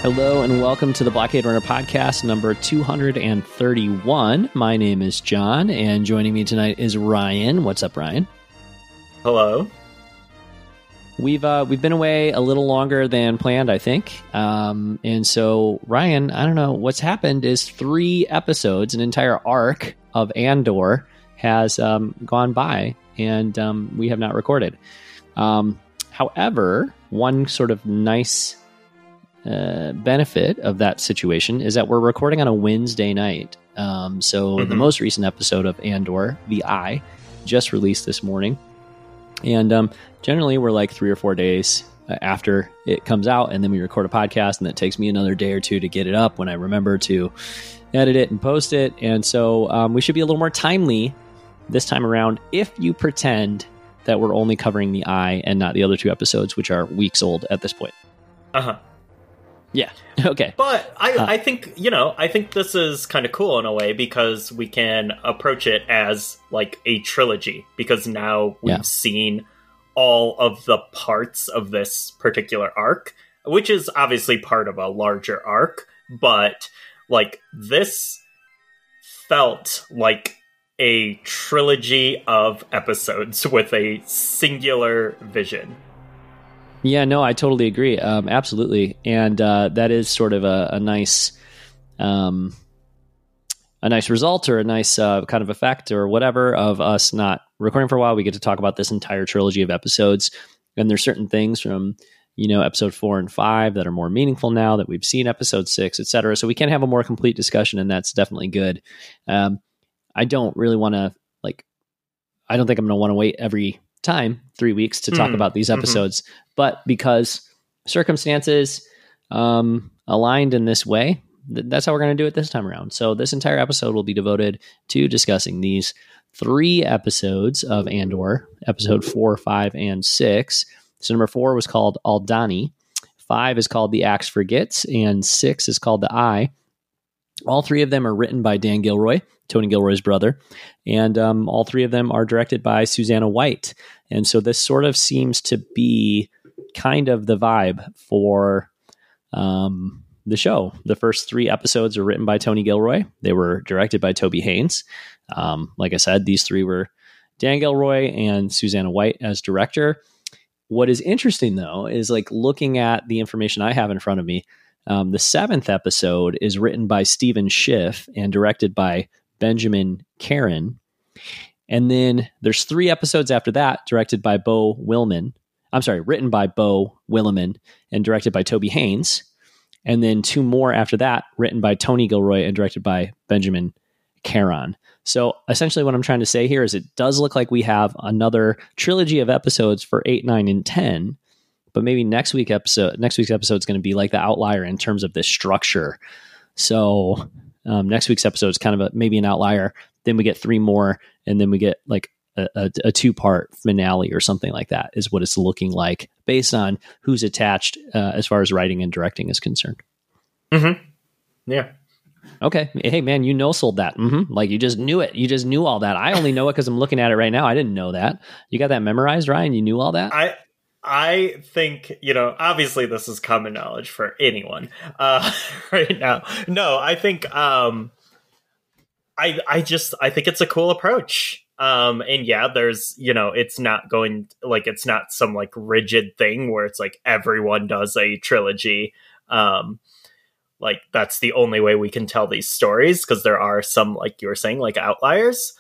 Hello and welcome to the Blockade Runner podcast number 231. My name is John, and joining me tonight is Ryan. What's up, Ryan? Hello. We've been away a little longer than planned, I think. And so, Ryan, I don't know, what's happened is 3 episodes, an entire arc of Andor has gone by, and we have not recorded. However, one sort of nice benefit of that situation is that we're recording on a Wednesday night. The most recent episode of Andor, The Eye, just released this morning. And generally we're like 3 or 4 days after it comes out, and then we record a podcast, and it takes me another day or two to get it up when I remember to edit it and post it. And so we should be a little more timely this time around if you pretend that we're only covering The Eye and not the other 2 episodes, which are weeks old at this point. Yeah. Okay. But I think, I think this is kind of cool in a way because we can approach it as like a trilogy, because now we've seen all of the parts of this particular arc, which is obviously part of a larger arc. But like this felt like a trilogy of episodes with a singular vision. Yeah, no, I totally agree. Absolutely. And that is sort of a nice result, or a nice kind of effect or whatever of us not recording for a while. We get to talk about this entire trilogy of episodes. And there's certain things from, episode 4 and 5 that are more meaningful now that we've seen episode 6, etc. So we can have a more complete discussion, and that's definitely good. I don't really want to, I don't think I'm going to want to wait every time 3 weeks to talk about these episodes, but because circumstances aligned in this way, that's how we're going to do it this time around. So this entire episode will be devoted to discussing these 3 episodes of Andor, episode 4, 5, and 6. So number 4 was called Aldhani, 5 is called The Axe Forgets, and 6 is called The Eye. All 3 of them are written by Dan Gilroy, Tony Gilroy's brother, and all 3 of them are directed by Susanna White. And so this sort of seems to be kind of the vibe for the show. The first 3 episodes are written by Tony Gilroy. They were directed by Toby Haynes. Like I said, these 3 were Dan Gilroy and Susanna White as director. What is interesting, though, is looking at the information I have in front of me. The 7th episode is written by Stephen Schiff and directed by Benjamin Caron. And then there's 3 episodes after that directed by written by Beau Willimon and directed by Toby Haynes. And then 2 more after that written by Tony Gilroy and directed by Benjamin Caron. So essentially what I'm trying to say here is it does look like we have another trilogy of episodes for 8, 9, and 10. But maybe next week's episode is going to be like the outlier in terms of this structure. So next week's episode is kind of maybe an outlier. Then we get 3 more, and then we get like a 2-part finale or something like that is what it's looking like based on who's attached as far as writing and directing is concerned. Yeah. Okay. Hey, man, sold that. Like you just knew it. You just knew all that. I only know it because I'm looking at it right now. I didn't know that. You got that memorized, Ryan? You knew all that? I think, obviously this is common knowledge for anyone right now. No, I think I think it's a cool approach. And yeah, there's, it's not it's not some rigid thing where it's everyone does a trilogy. That's the only way we can tell these stories, because there are some, like you were saying, outliers.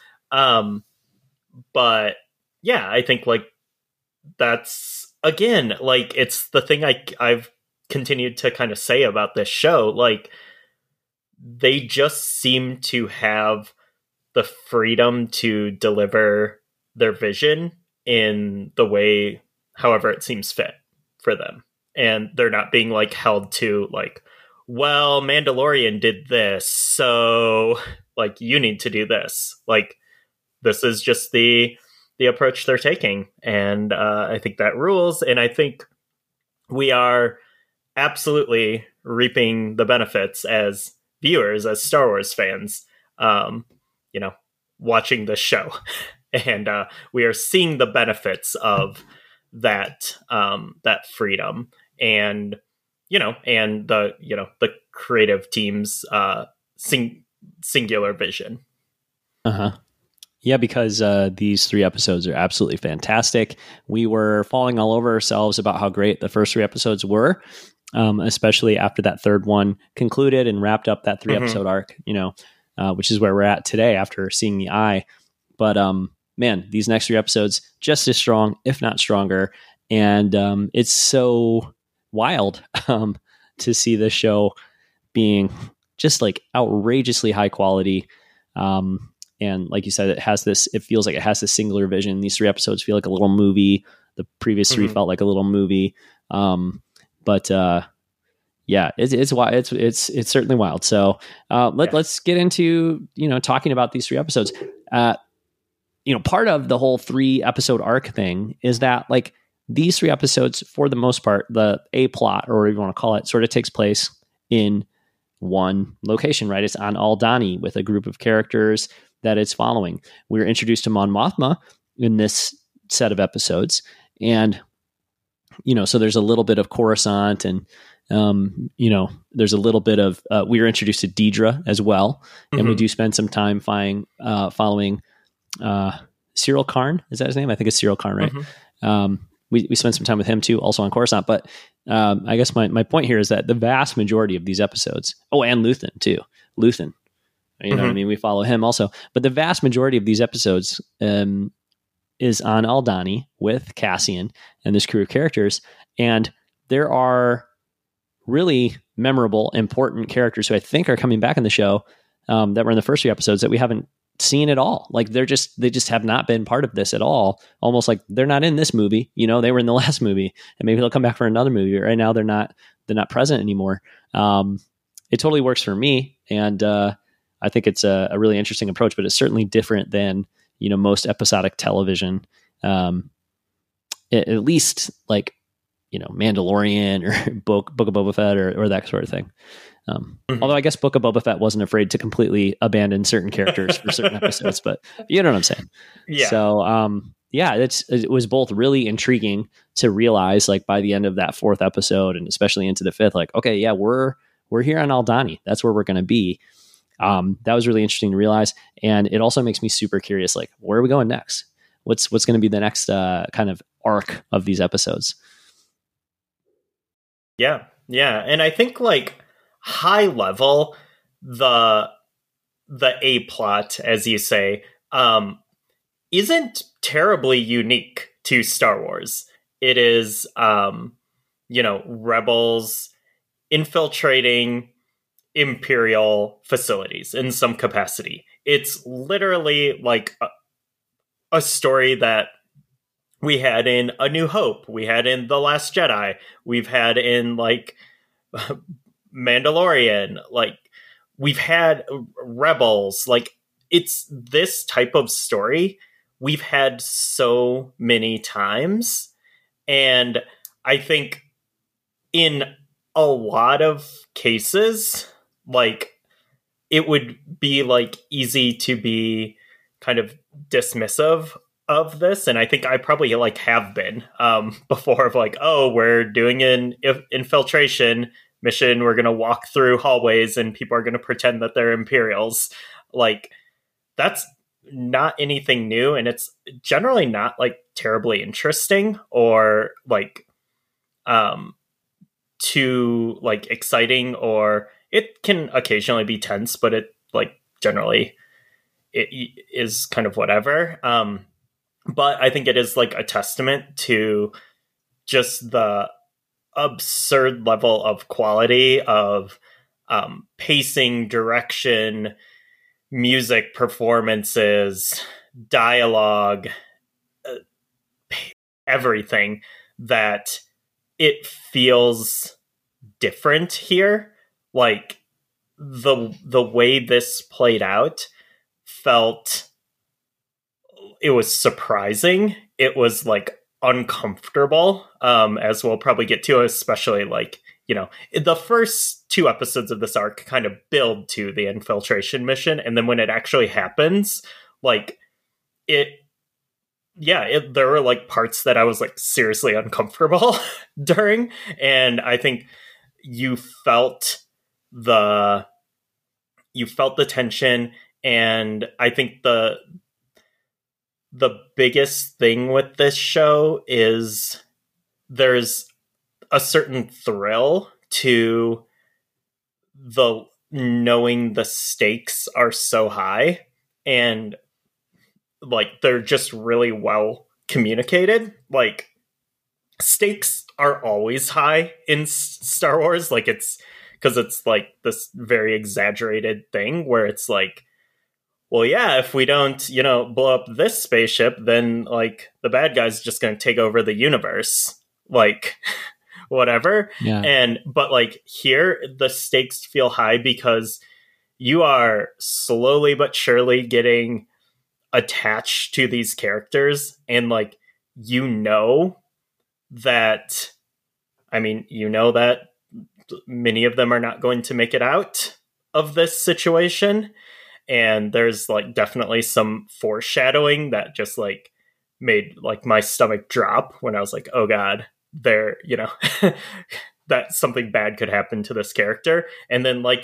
But yeah, I think that's, again, it's the thing I've continued to kind of say about this show. They just seem to have the freedom to deliver their vision in the way, however it seems fit for them. And they're not being held to well, Mandalorian did this, so you need to do this. This is just the approach they're taking. And I think that rules. And I think we are absolutely reaping the benefits as viewers, as Star Wars fans, watching this show. And we are seeing the benefits of that freedom. And and the creative team's singular vision. Uh-huh. Yeah, because these 3 episodes are absolutely fantastic. We were falling all over ourselves about how great the first 3 episodes were, especially after that third one concluded and wrapped up that 3-episode arc, which is where we're at today after seeing The Eye. But man, these next 3 episodes, just as strong, if not stronger. And it's so wild to see this show being just like outrageously high quality. And like you said, it feels like it has this singular vision. These 3 episodes feel like a little movie. The previous 3 felt like a little movie. But yeah, it's certainly wild. So let's get into, talking about these 3 episodes. Part of the whole 3-episode arc thing is that like these 3 episodes, for the most part, the A plot, or whatever you want to call it, sort of takes place in one location, right? It's on Aldhani with a group of characters that it's following. We're introduced to Mon Mothma in this set of episodes. And, so there's a little bit of Coruscant and, there's a little bit of, we were introduced to Deidre as well. And we do spend some time following Cyril Karn. Is that his name? I think it's Cyril Karn, right? We spent some time with him too, also on Coruscant. But I guess my point here is that the vast majority of these episodes, and Luthen too. Luthen. You know what I mean? We follow him also. But the vast majority of these episodes is on Aldhani with Cassian and this crew of characters. And there are really memorable, important characters who I think are coming back in the show that were in the first 3 episodes that we haven't seen at all. Like they just have not been part of this at all. Almost like they're not in this movie. They were in the last movie, and maybe they'll come back for another movie. Right now they're not present anymore. It totally works for me. And I think it's a really interesting approach, but it's certainly different than, most episodic television. At least like, Mandalorian or Book of Boba Fett or that sort of thing. Although I guess Book of Boba Fett wasn't afraid to completely abandon certain characters for certain episodes, but you know what I'm saying? Yeah. So, it was both really intriguing to realize, like by the end of that 4th episode, and especially into the 5th, like, okay, yeah, we're here on Aldhani. That's where we're going to be. That was really interesting to realize. And it also makes me super curious, like, where are we going next? What's going to be the next kind of arc of these episodes? Yeah. Yeah. And I think like high level, the A plot, as you say, isn't terribly unique to Star Wars. It is, rebels infiltrating Imperial facilities in some capacity. It's literally like a story that we had in A New Hope, we had in The Last Jedi, we've had in like Mandalorian, like we've had Rebels. Like it's this type of story we've had so many times. And I think in a lot of cases, like it would be like easy to be kind of dismissive of this. And I think I probably like have been before of like, oh, we're doing an infiltration mission. We're going to walk through hallways and people are going to pretend that they're Imperials. Like that's not anything new. And it's generally not like terribly interesting or like too like exciting, or it can occasionally be tense, but it like generally it is kind of whatever. But I think it is like a testament to just the absurd level of quality of pacing, direction, music, performances, dialogue, everything, that it feels different here. Like the way this played out felt, it was surprising. It was like uncomfortable, as we'll probably get to, especially like, you know, the first 2 episodes of this arc kind of build to the infiltration mission. And then when it actually happens, like there were like parts that I was like seriously uncomfortable during. And I think you felt the tension. And I think the biggest thing with this show is there's a certain thrill to the knowing the stakes are so high, and like they're just really well communicated. Like, stakes are always high in Star Wars, like it's because it's like this very exaggerated thing where it's like, well, yeah, if we don't, blow up this spaceship, then like the bad guy's just going to take over the universe, like whatever. Yeah. But like here, the stakes feel high because you are slowly but surely getting attached to these characters, and like, that, that many of them are not going to make it out of this situation. And there's like definitely some foreshadowing that just like made like my stomach drop when I was like, oh God, that something bad could happen to this character. And then like,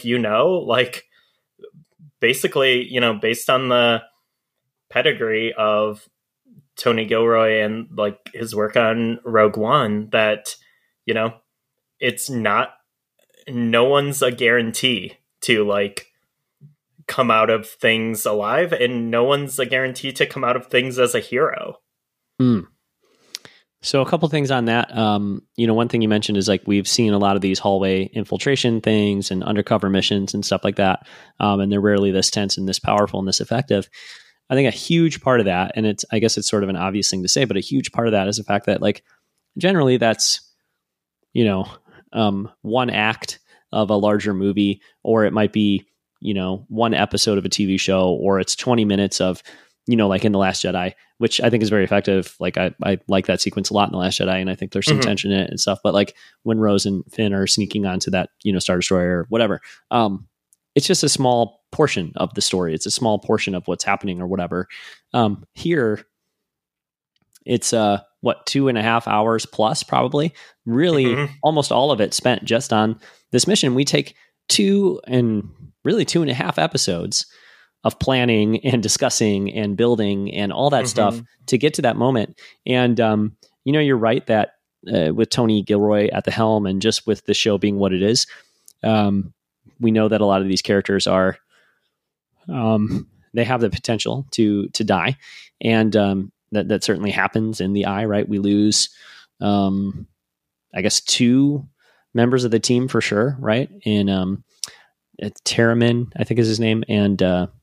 basically, based on the pedigree of Tony Gilroy and like his work on Rogue One, that, it's not, no one's a guarantee to like come out of things alive, and no one's a guarantee to come out of things as a hero. So a couple things on that. One thing you mentioned is like we've seen a lot of these hallway infiltration things and undercover missions and stuff like that, and they're rarely this tense and this powerful and this effective. I think a huge part of that, and I guess it's sort of an obvious thing to say, but a huge part of that is the fact that like generally that's one act of a larger movie, or it might be one episode of a TV show, or it's 20 minutes of, like in The Last Jedi, which I think is very effective. Like I like that sequence a lot in The Last Jedi, and I think there's some tension in it and stuff. But like when Rose and Finn are sneaking onto that, Star Destroyer or whatever, it's just a small portion of the story. It's a small portion of what's happening or whatever. Here, it's 2.5 hours plus, probably. Really, almost all of it spent just on this mission. We take 2.5 episodes of planning and discussing and building and all that stuff to get to that moment. And, you're right that with Tony Gilroy at the helm and just with the show being what it is, we know that a lot of these characters are, they have the potential to die. And that certainly happens in the eye, right? We lose, I guess, 2 members of the team for sure, right? In Terramin, I think is his name, and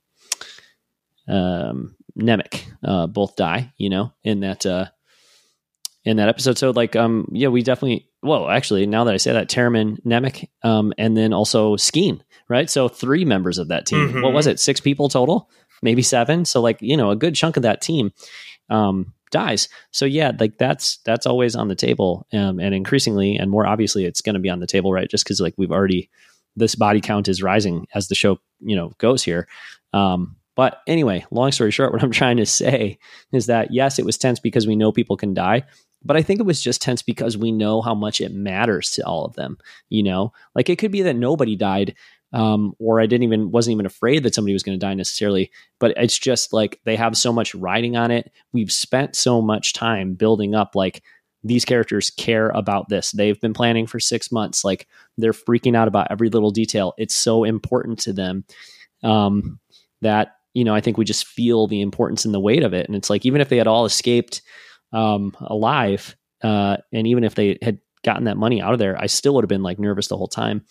Nemec both die, in that episode. So like, we definitely, well, actually, now that I say that, Terramin, Nemec, and then also Skeen, right? So 3 members of that team. What was it? 6 people total, maybe 7. So like, a good chunk of that team dies. So yeah, like that's always on the table, and increasingly and more obviously it's going to be on the table, right? Just because like this body count is rising as the show goes here. But anyway, long story short, what I'm trying to say is that yes, it was tense because we know people can die, but I think it was just tense because we know how much it matters to all of them. Like it could be that nobody died, or I wasn't even afraid that somebody was going to die necessarily, but it's just like they have so much riding on it. We've spent so much time building up, like these characters care about this. They've been planning for 6 months. Like they're freaking out about every little detail. It's so important to them, that, I think we just feel the importance and the weight of it. And it's like, even if they had all escaped, alive, and even if they had gotten that money out of there, I still would have been like nervous the whole time.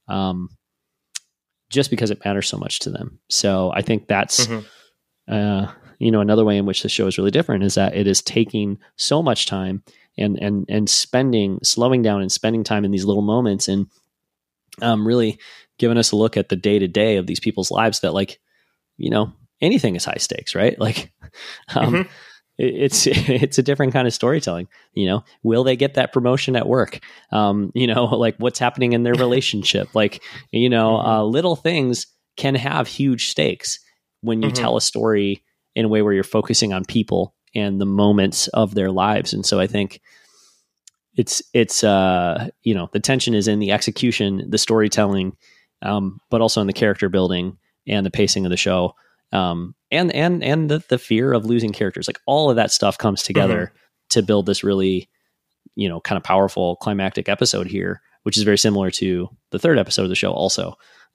Just because it matters so much to them. So I think that's, another way in which the show is really different is that it is taking so much time and slowing down and spending time in these little moments, and really giving us a look at the day to day of these people's lives that like, anything is high stakes, right? Like, it's a different kind of storytelling. Will they get that promotion at work? Like what's happening in their relationship? Like, little things can have huge stakes when you tell a story in a way where you're focusing on people and the moments of their lives. And so I think the tension is in the execution, the storytelling, but also in the character building and the pacing of the show, and the fear of losing characters. Like all of that stuff comes together to build this really, kind of powerful climactic episode here, which is very similar to the third episode of the show also.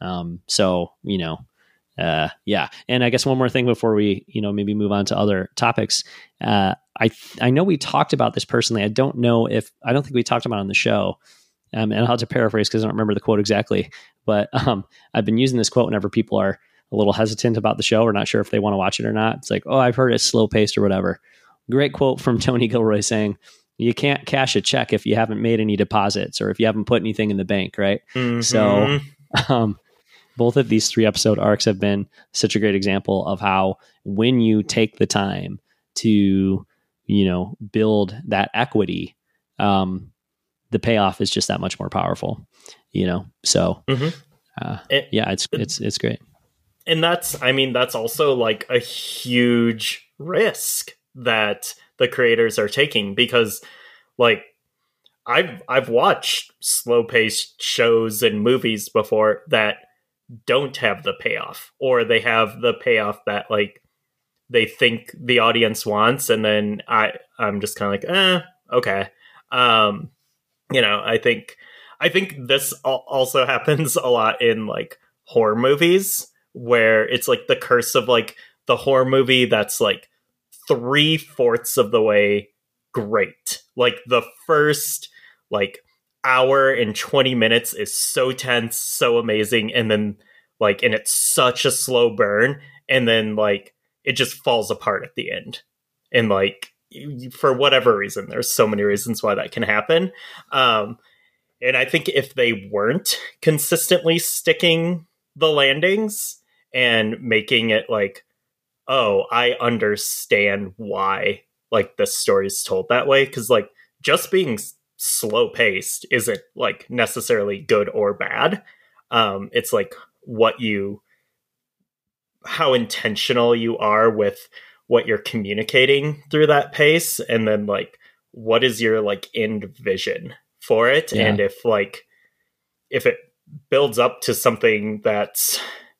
Yeah. And I guess one more thing before we, maybe move on to other topics. I know we talked about this personally. I don't think we talked about it on the show. And I'll have to paraphrase because I don't remember the quote exactly, but I've been using this quote whenever people are a little hesitant about the show or not sure if they want to watch it or not. It's like, oh, I've heard it's slow paced or whatever. Great quote from Tony Gilroy saying, you can't cash a check if you haven't made any deposits or if you haven't put anything in the bank. Right. Mm-hmm. So, both of these 3 episode arcs have been such a great example of how when you take the time to, build that equity, the payoff is just that much more powerful, So, it's great. And that's also like a huge risk that the creators are taking because like I've watched slow paced shows and movies before that don't have the payoff, or they have the payoff that like they think the audience wants, and then I'm just kind of like, okay. I think this also happens a lot in like horror movies where it's like the curse of like the horror movie that's like 3/4 of the way great. Like the first like hour and 20 minutes is so tense, so amazing, and then like and it's such a slow burn, and then like it just falls apart at the end. And like for whatever reason, there's so many reasons why that can happen. And I think if they weren't consistently sticking the landings and making it like, oh, I understand why like the story's told that way, because like just being slow paced isn't like necessarily good or bad. It's like how intentional you are with what you're communicating through that pace, and then like what is your like end vision for it. Yeah. And if it builds up to something that's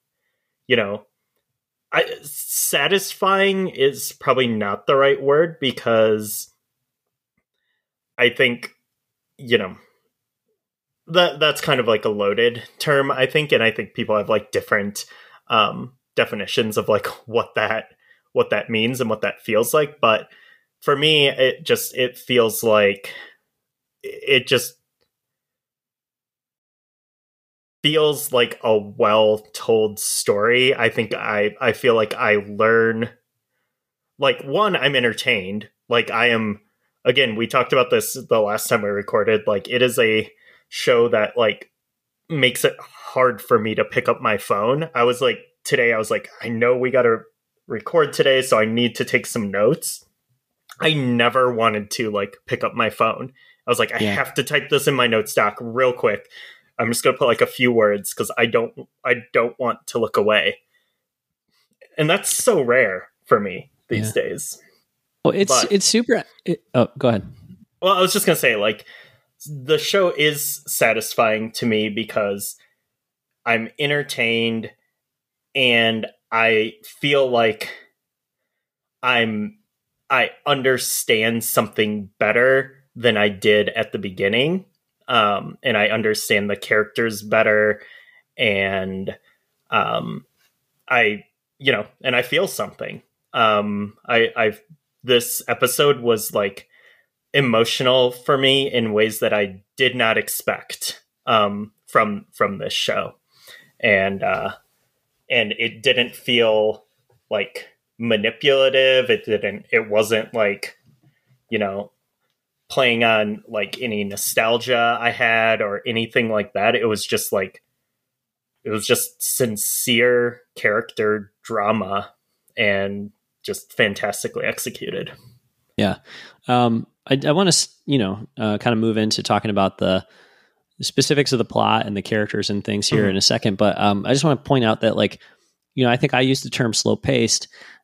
satisfying is probably not the right word, because I think that's kind of like a loaded term, I think, and I think people have like different definitions of like what that means and what that feels like. But for me, it feels like it just feels like a well-told story. I think I feel like I learn, like, one, I'm entertained. Like I am, again, we talked about this the last time we recorded, like it is a show that like makes it hard for me to pick up my phone. Today I was like, I know we got to record today, so I need to take some notes. I never wanted to like pick up my phone. I was like, I have to type this in my notes doc real quick. I'm just going to put like a few words because I don't want to look away. And that's so rare for me these days. Well, it's super. Go ahead. Well, I was just going to say, like, the show is satisfying to me because I'm entertained and I feel like I understand something better than I did at the beginning. And I understand the characters better, and and I feel something. This episode was like emotional for me in ways that I did not expect from this show, and it didn't feel like manipulative. It wasn't like playing on like any nostalgia I had or anything like that. It was just sincere character drama and just fantastically executed. Yeah. I want to, kind of move into talking about the specifics of the plot and the characters and things here in a second. But I just want to point out that, like, I think I used the term slow paced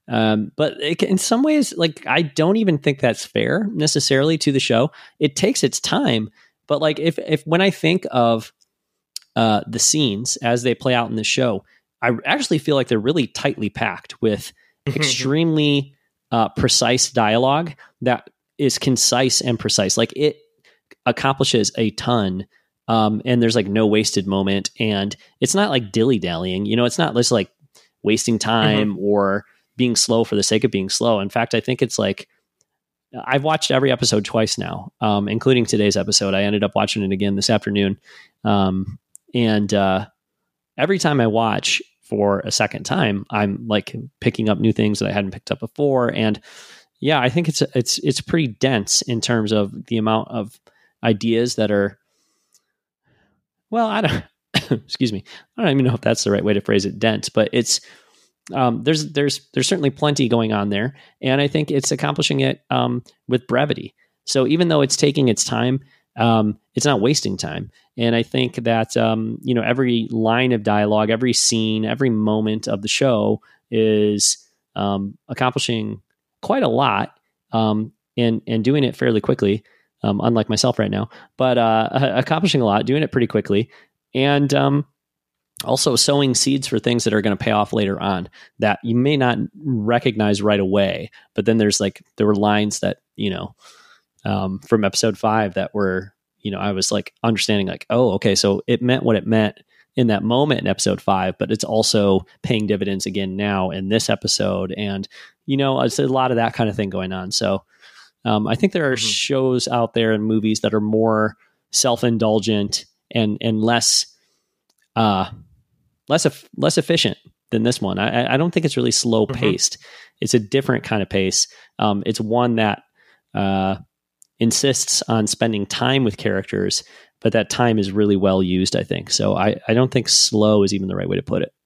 But in some ways, like, I don't even think that's fair necessarily to the show. It takes its time, but like if when I think of the scenes as they play out in the show, I actually feel like they're really tightly packed with extremely precise dialogue that is concise and precise. Like, it accomplishes a ton. And there's like no wasted moment, and it's not like dilly-dallying, it's not just like wasting time or being slow for the sake of being slow. In fact, I think it's like, I've watched every episode twice now, including today's episode. I ended up watching it again this afternoon. And every time I watch for a second time, I'm like picking up new things that I hadn't picked up before. And yeah, I think it's pretty dense in terms of the amount of ideas that are, well, I don't, excuse me. I don't even know if that's the right way to phrase it, dense, but it's, there's certainly plenty going on there. And I think it's accomplishing it, with brevity. So even though it's taking its time, it's not wasting time. And I think that, every line of dialogue, every scene, every moment of the show is, accomplishing quite a lot, and doing it fairly quickly. Unlike myself right now, but accomplishing a lot, doing it pretty quickly, and also sowing seeds for things that are going to pay off later on that you may not recognize right away. But then there were lines that, from episode 5 that were, I was like understanding like, oh, okay, so it meant what it meant in that moment in episode 5, but it's also paying dividends again now in this episode. And, it's a lot of that kind of thing going on. So, I think there are shows out there and movies that are more self-indulgent and less efficient than this one. I don't think it's really slow paced. It's a different kind of pace. It's one that insists on spending time with characters, but that time is really well used, I think. So I don't think slow is even the right way to put it.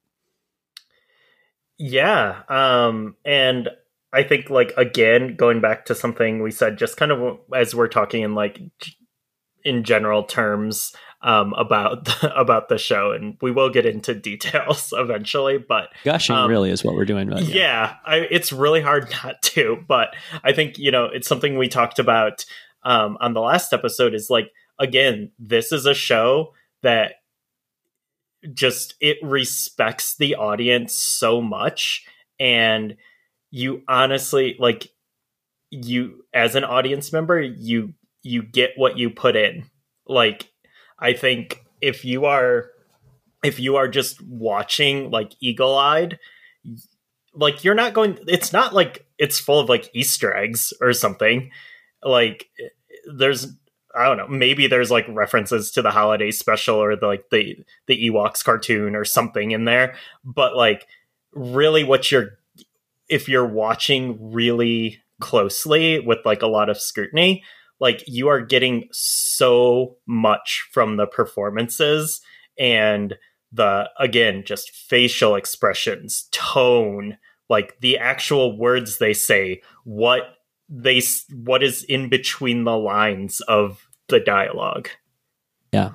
Yeah. And I think, like, again, going back to something we said, just kind of as we're talking in like in general terms, about the show, and we will get into details eventually, but gushing really is what we're doing. Right? Yeah, it's really hard not to, but I think, it's something we talked about, on the last episode is like, again, this is a show that just, it respects the audience so much. And you honestly, like, you as an audience member, you get what you put in. Like, I think if you are just watching like eagle-eyed, like, you're not going, it's not like it's full of like Easter eggs or something. Like, there's, I don't know, maybe there's like references to the holiday special or the Ewoks cartoon or something in there, but like, really if you're watching really closely with like a lot of scrutiny, like, you are getting so much from the performances and again, just facial expressions, tone, like the actual words they say, what is in between the lines of the dialogue. Yeah.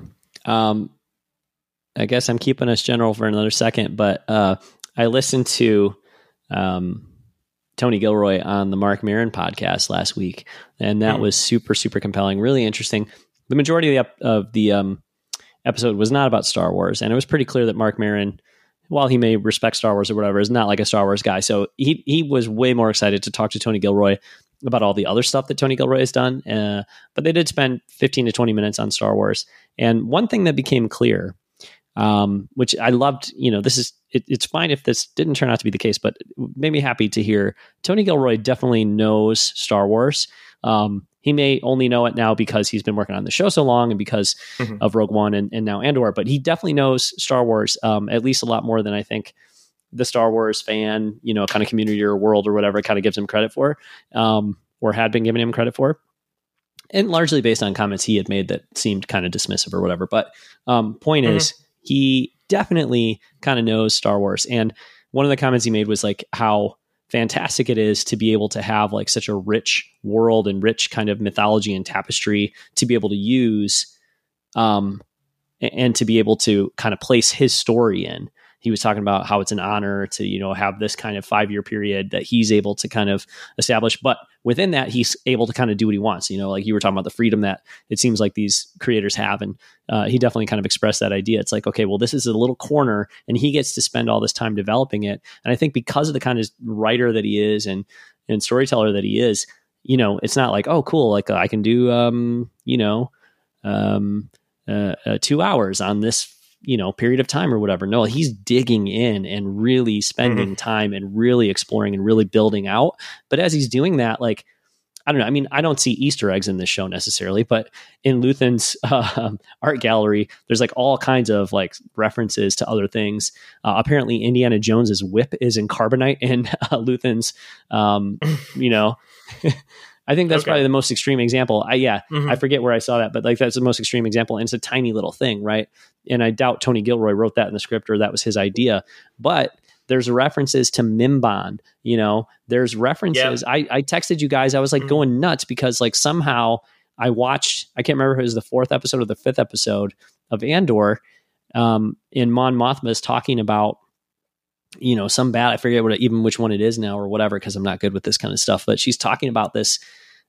I guess I'm keeping us general for another second, but I listened to Tony Gilroy on the Mark Maron podcast last week, and that was super, super compelling, really interesting. The majority of the episode was not about Star Wars, and it was pretty clear that Mark Maron, while he may respect Star Wars or whatever, is not like a Star Wars guy. So he was way more excited to talk to Tony Gilroy about all the other stuff that Tony Gilroy has done. But they did spend 15 to 20 minutes on Star Wars. And one thing that became clear, which I loved, it's fine if this didn't turn out to be the case, but it made me happy to hear Tony Gilroy definitely knows Star Wars. He may only know it now because he's been working on the show so long and because of Rogue One and now Andor, but he definitely knows Star Wars, at least a lot more than I think the Star Wars fan, kind of community or world or whatever, kind of gives him credit for, or had been giving him credit for. And largely based on comments he had made that seemed kind of dismissive or whatever. But point is, he definitely kind of knows Star Wars. And one of the comments he made was like how fantastic it is to be able to have like such a rich world and rich kind of mythology and tapestry to be able to use, and to be able to kind of place his story in. he was talking about how it's an honor to, you know, have this kind of 5-year period that he's able to kind of establish. But within that, he's able to kind of do what he wants. You know, like you were talking about the freedom that it seems like these creators have. And he definitely kind of expressed that idea. It's like, okay, well, this is a little corner and he gets to spend all this time developing it. And I think because of the kind of writer that he is and storyteller that he is, you know, it's not like, oh, cool, like I can do, 2 hours on this, you know, period of time or whatever. No, he's digging in and really spending time and really exploring and really building out. But as he's doing that, like, I don't know. I mean, I don't see Easter eggs in this show necessarily, but in Luthen's art gallery, there's like all kinds of like references to other things. Apparently, Indiana Jones's whip is in carbonite in Luthen's, you know. I think that's probably the most extreme example. I forget where I saw that, but like that's the most extreme example. And it's a tiny little thing, right? And I doubt Tony Gilroy wrote that in the script or that was his idea. But there's references to Mimban, you know, there's references. I texted you guys, I was like going nuts because like somehow I watched, I can't remember if it was the 4th episode or the 5th episode of Andor, in Mon Mothma is talking about, you know, some bad, I forget even which one it is now or whatever, because I'm not good with this kind of stuff, but she's talking about this,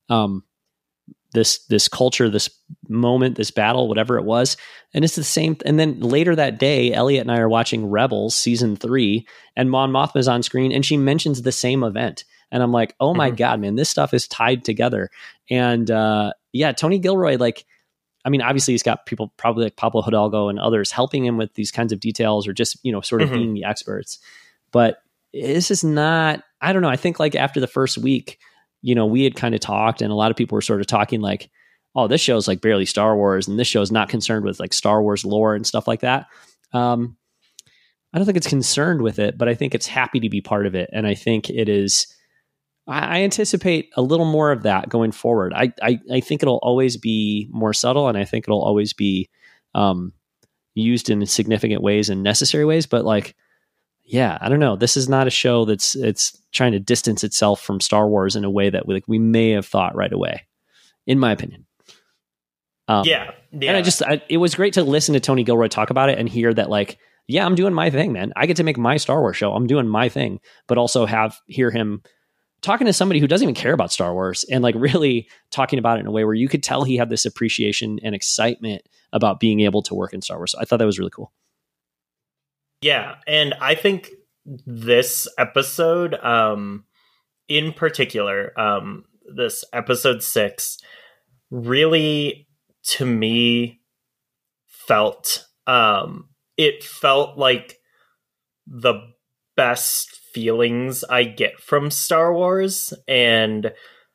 this culture, this moment, this battle, whatever it was. And it's the same. And then later that day, Elliot and I are watching Rebels season 3 and Mon Mothma is on screen and she mentions the same event. And I'm like, oh my God, man, this stuff is tied together. And, Tony Gilroy, like, I mean, obviously he's got people probably like Pablo Hidalgo and others helping him with these kinds of details or just, you know, sort of being the experts. But this is not, I don't know. I think like after the first week, you know, we had kind of talked and a lot of people were sort of talking like, oh, this show's like barely Star Wars and this show's not concerned with like Star Wars lore and stuff like that. I don't think it's concerned with it, but I think it's happy to be part of it. And I think it is, I anticipate a little more of that going forward. I think it'll always be more subtle and I think it'll always be used in significant ways and necessary ways. But like, yeah, I don't know. This is not a show it's trying to distance itself from Star Wars in a way that we may have thought right away, in my opinion. And it was great to listen to Tony Gilroy talk about it and hear that like, yeah, I'm doing my thing, man. I get to make my Star Wars show. I'm doing my thing, but also hear him talking to somebody who doesn't even care about Star Wars and like really talking about it in a way where you could tell he had this appreciation and excitement about being able to work in Star Wars. So I thought that was really cool. Yeah. And I think this episode, in particular, this episode 6 really to me felt, it felt like the best feelings I get from Star Wars. And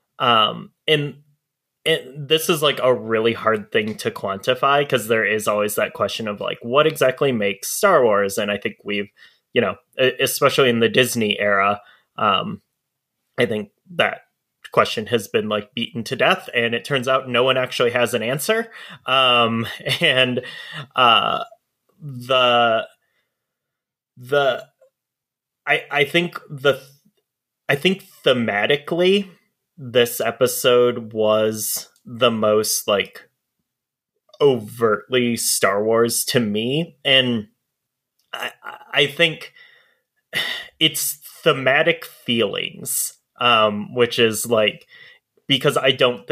this is like a really hard thing to quantify because there is always that question of like, what exactly makes Star Wars? And I think we've, you know, especially in the Disney era, I think that question has been like beaten to death and it turns out no one actually has an answer. I think thematically this episode was the most like overtly Star Wars to me. And I think it's thematic feelings, which is like, because I don't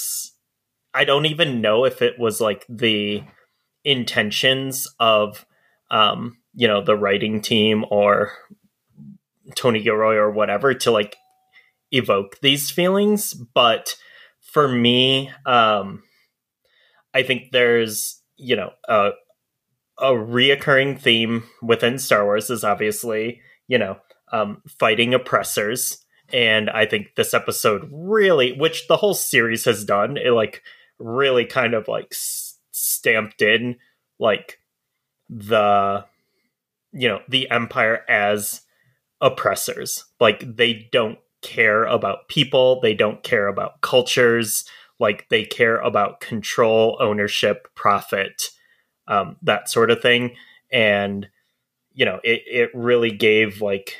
even know if it was like the intentions of, you know, the writing team or Tony Gilroy or whatever to like evoke these feelings. But for me, I think there's, you know, a reoccurring theme within Star Wars is obviously, you know, fighting oppressors. And I think this episode really, which the whole series has done, it like really kind of like stamped in like the, you know, the Empire as oppressors. Like they don't care about people. They don't care about cultures. Like they care about control, ownership, profit, that sort of thing. And, you know, it really gave like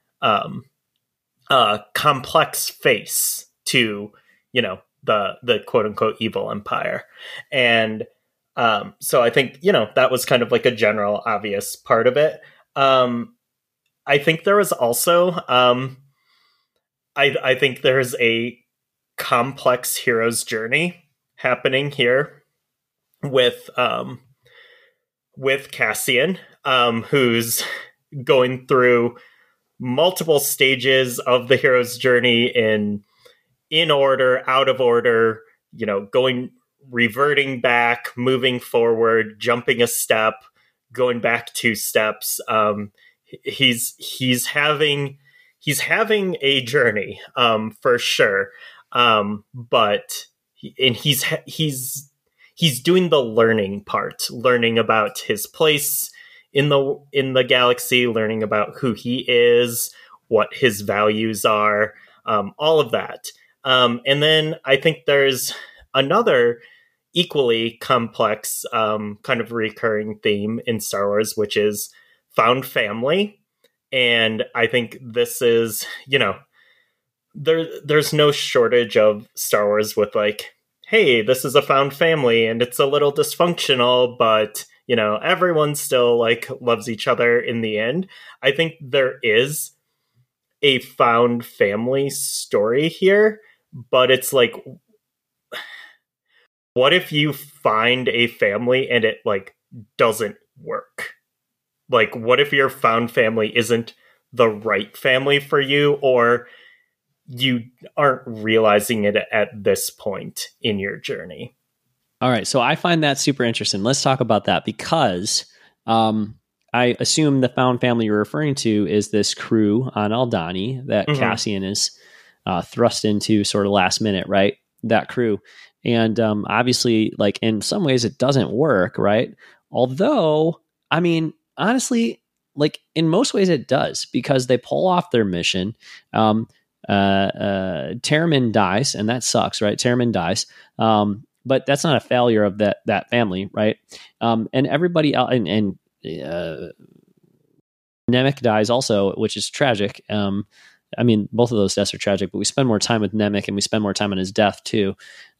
a complex face to, you know, the quote unquote evil empire. And so I think, you know, that was kind of like a general obvious part of it. I think there was also I think there's a complex hero's journey happening here with Cassian, who's going through multiple stages of the hero's journey in order, out of order, reverting back, moving forward, jumping a step, going back 2 steps. He's having a journey, for sure. But he's doing the learning part, learning about his place in the galaxy, learning about who he is, what his values are, all of that. And then I think there's another equally complex kind of recurring theme in Star Wars, which is found family. And I think this is, there's no shortage of Star Wars with like, hey, this is a found family and it's a little dysfunctional, but everyone still like loves each other in the end. I think there is a found family story here, but it's like, what if you find a family and it like doesn't work? Like, what if your found family isn't the right family for you, or you aren't realizing it at this point in your journey? All right. So I find that super interesting. Let's talk about that because I assume the found family you're referring to is this crew on Aldhani that Cassian is thrust into sort of last minute, right? That crew. And obviously, like in some ways it doesn't work, right? Although, I mean, honestly, like in most ways it does because they pull off their mission. Taramyn dies, and that sucks, right? Taramyn dies. But that's not a failure of that family, right? And everybody else, and Nemik dies also, which is tragic. I mean, both of those deaths are tragic, but we spend more time with Nemik and we spend more time on his death too.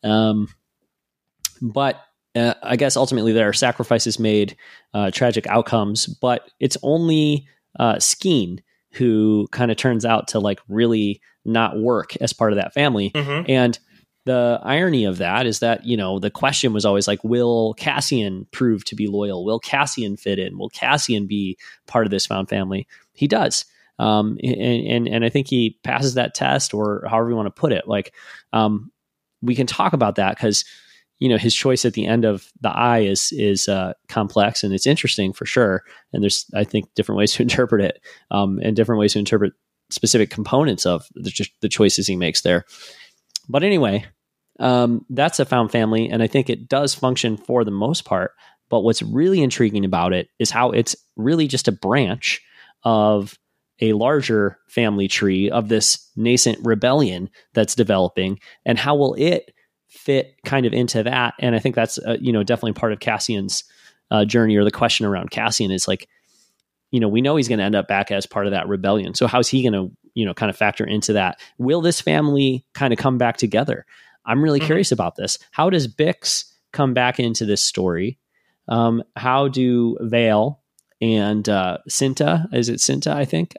But I guess ultimately there are sacrifices made, tragic outcomes, but it's only Skeen who kind of turns out to like really not work as part of that family. And the irony of that is that, the question was always like, will Cassian prove to be loyal? Will Cassian fit in? Will Cassian be part of this found family? He does. And I think he passes that test, or however you want to put it. Like, we can talk about that because, his choice at the end of the eye is complex and it's interesting for sure. And there's, I think, different ways to interpret it, and different ways to interpret specific components of the choices he makes there. But anyway, that's a found family, and I think it does function for the most part. But what's really intriguing about it is how it's really just a branch of a larger family tree of this nascent rebellion that's developing, and how will it fit kind of into that? And I think that's definitely part of Cassian's journey, or the question around Cassian is like, we know he's going to end up back as part of that rebellion. So how's he going to kind of factor into that? Will this family kind of come back together? I'm really curious about this. How does Bix come back into this story? How do Vale and Cinta, is it Cinta, I think?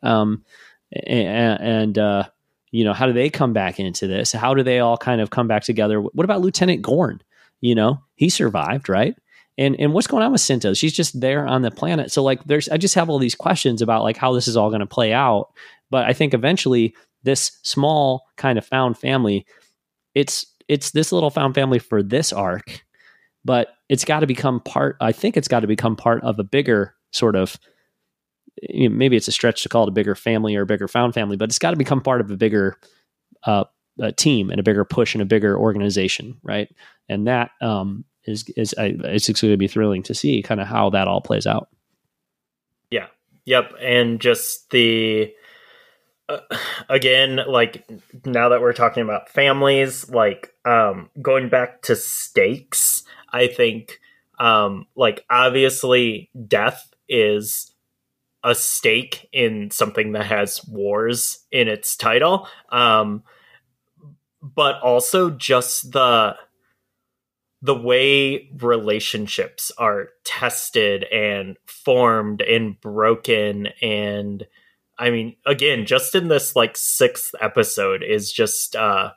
How do they come back into this? How do they all kind of come back together? What about Lieutenant Gorn? He survived, right? And what's going on with Cinta? She's just there on the planet. So like I just have all these questions about like how this is all going to play out. But I think eventually this small kind of found family, it's this little found family for this arc, but it's got to become part of a bigger sort of, maybe it's a stretch to call it a bigger family or a bigger found family, but it's got to become part of a bigger team and a bigger push and a bigger organization, right? And that it's going to be thrilling to see kind of how that all plays out. Yeah. Yep. And just the again, like now that we're talking about families, like going back to stakes, I think like obviously death is a stake in something that has wars in its title. But also just the the way relationships are tested and formed and broken. And I mean, again, just in this like 6th episode is just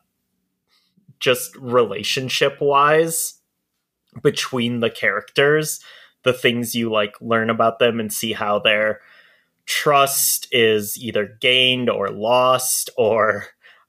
relationship wise between the characters, the things you like learn about them and see how their trust is either gained or lost, or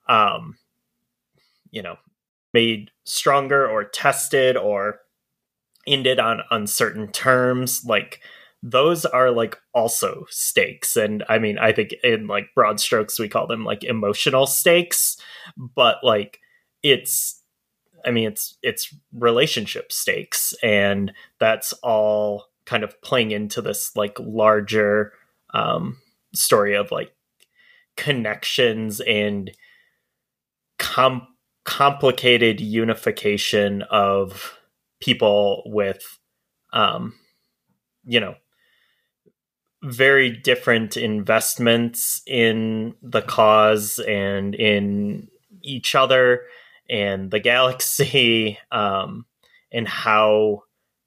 made stronger or tested or ended on uncertain terms. Like, those are like also stakes. And I mean, I think in like broad strokes we call them like emotional stakes, but like it's relationship stakes, and that's all kind of playing into this like larger story of like connections and complicated unification of people with very different investments in the cause and in each other and the galaxy, and how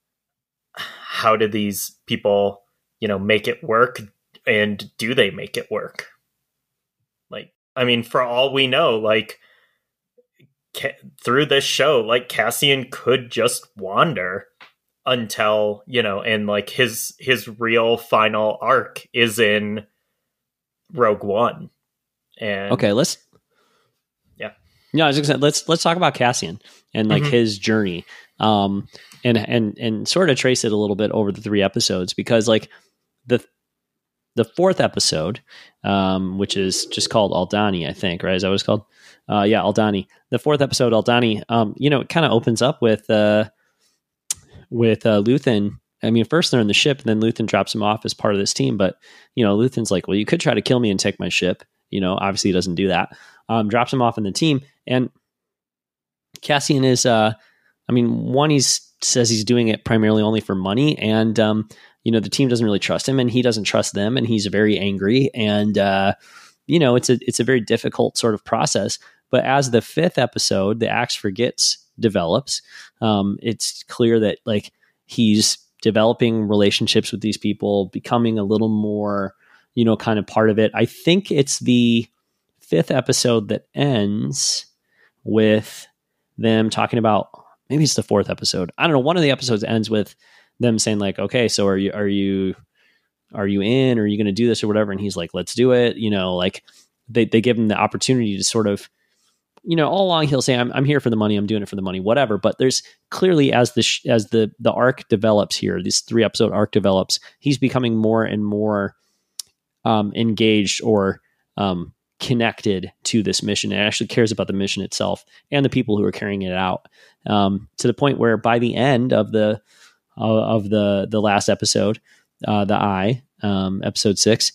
do these people make it work, and do they make it work? Like, I mean, for all we know, like through this show, like Cassian could just wander until and like his real final arc is in Rogue One. And okay, I was gonna say, let's talk about Cassian and like his journey, and sort of trace it a little bit over the 3 episodes, because like the 4th episode, which is just called Aldhani, I think, right? Is that what it's called? Yeah, Aldhani. The 4th episode, Aldhani. It kind of opens up with Luthen. I mean, first they're in the ship, and then Luthen drops him off as part of this team. But Luthen's like, well, you could try to kill me and take my ship. Obviously he doesn't do that. Drops him off in the team, and Cassian is, one, he says he's doing it primarily only for money, and the team doesn't really trust him, and he doesn't trust them, and he's very angry, and it's a very difficult sort of process. But as the 5th episode, the Axe Forgets develops, it's clear that like he's developing relationships with these people, becoming a little more kind of part of it. I think it's the 5th episode that ends with them talking about, maybe it's the 4th episode, I don't know, one of the episodes ends with them saying like, okay, so are you in, are you going to do this or whatever? And he's like, let's do it. Like they give him the opportunity to sort of, all along he'll say, I'm here for the money, I'm doing it for the money, whatever. But there's clearly, as the arc develops here, this 3-episode arc develops, he's becoming more and more engaged or connected to this mission, and actually cares about the mission itself and the people who are carrying it out, to the point where by the end of the last episode, episode 6,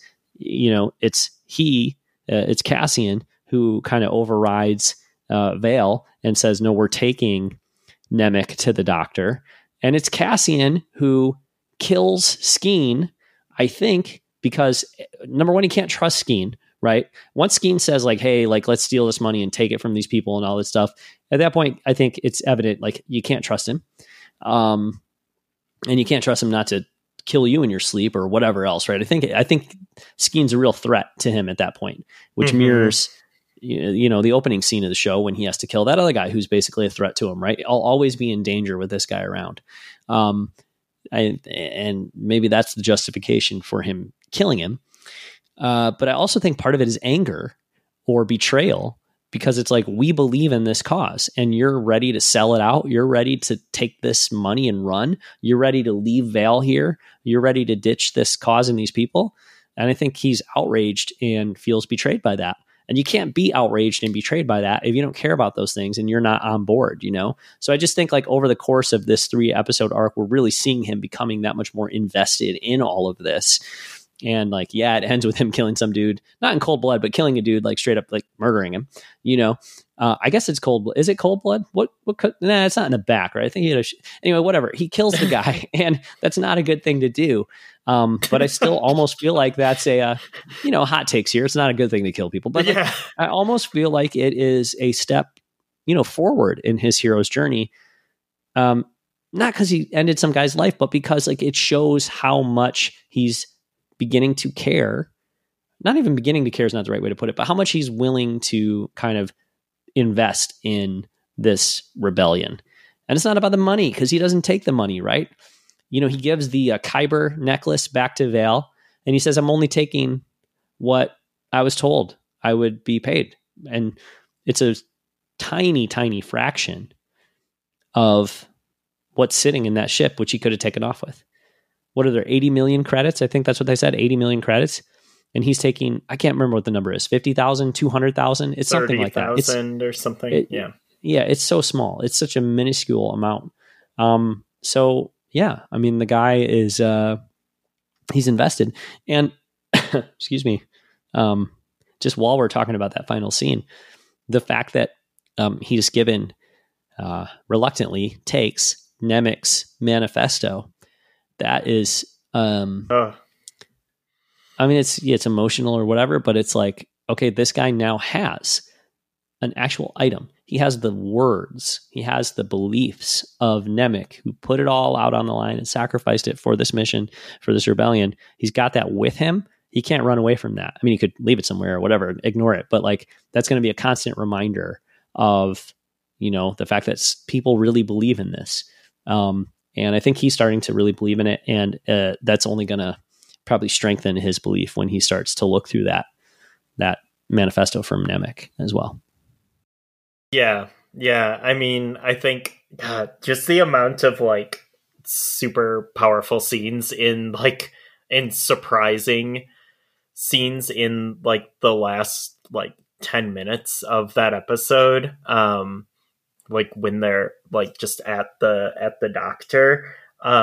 it's Cassian who kind of overrides Vale and says, no, we're taking Nemik to the doctor. And it's Cassian who kills Skeen, I think, because number one, he can't trust Skeen, right? Once Skeen says like, hey, like, let's steal this money and take it from these people and all this stuff, at that point, I think it's evident, like, you can't trust him. And you can't trust him not to kill you in your sleep or whatever else, right? I think Skeen's a real threat to him at that point, which mirrors, the opening scene of the show when he has to kill that other guy who's basically a threat to him, right? I'll always be in danger with this guy around. And maybe that's the justification for him killing him. But I also think part of it is anger or betrayal, because it's like, we believe in this cause and you're ready to sell it out. You're ready to take this money and run. You're ready to leave Vale here. You're ready to ditch this cause and these people. And I think he's outraged and feels betrayed by that. And you can't be outraged and betrayed by that if you don't care about those things and you're not on board, So I just think like over the course of this 3-episode arc, we're really seeing him becoming that much more invested in all of this. And like, yeah, it ends with him killing some dude, not in cold blood, but killing a dude, like straight up, like murdering him, I guess it's cold. Is it cold blood? Nah, it's not in the back, right? I think, anyway, whatever. He kills the guy and that's not a good thing to do. But I still almost feel like that's a, hot takes here. It's not a good thing to kill people, but yeah. Like, I almost feel like it is a step, forward in his hero's journey. Not because he ended some guy's life, but because like it shows how much he's beginning to care. Not even beginning to care is not the right way to put it, but how much he's willing to kind of invest in this rebellion. And it's not about the money, because he doesn't take the money, right? You know, he gives the Kyber necklace back to Vale, and he says, I'm only taking what I was told I would be paid. And it's a tiny, tiny fraction of what's sitting in that ship, which he could have taken off with. What are there, 80 million credits? I think that's what they said, 80 million credits. And he's taking, I can't remember what the number is, 50,000, 200,000. It's something like that. 30,000 or something. Yeah, it's so small. It's such a minuscule amount. So yeah, I mean, the guy is, he's invested. And excuse me, just while we're talking about that final scene, the fact that he's given, reluctantly takes Nemik's manifesto, that is, I mean, it's emotional or whatever, but it's like, okay, this guy now has an actual item. He has the words, he has the beliefs of Nemik, who put it all out on the line and sacrificed it for this mission, for this rebellion. He's got that with him. He can't run away from that. I mean, he could leave it somewhere or whatever, ignore it, but like, that's going to be a constant reminder of, you know, the fact that people really believe in this. And I think he's starting to really believe in it. And that's only going to probably strengthen his belief when he starts to look through that manifesto from Nemik as well. Yeah. I mean, I think just the amount of like super powerful scenes in surprising scenes in like the last like 10 minutes of that episode. Like when they're like just at the doctor.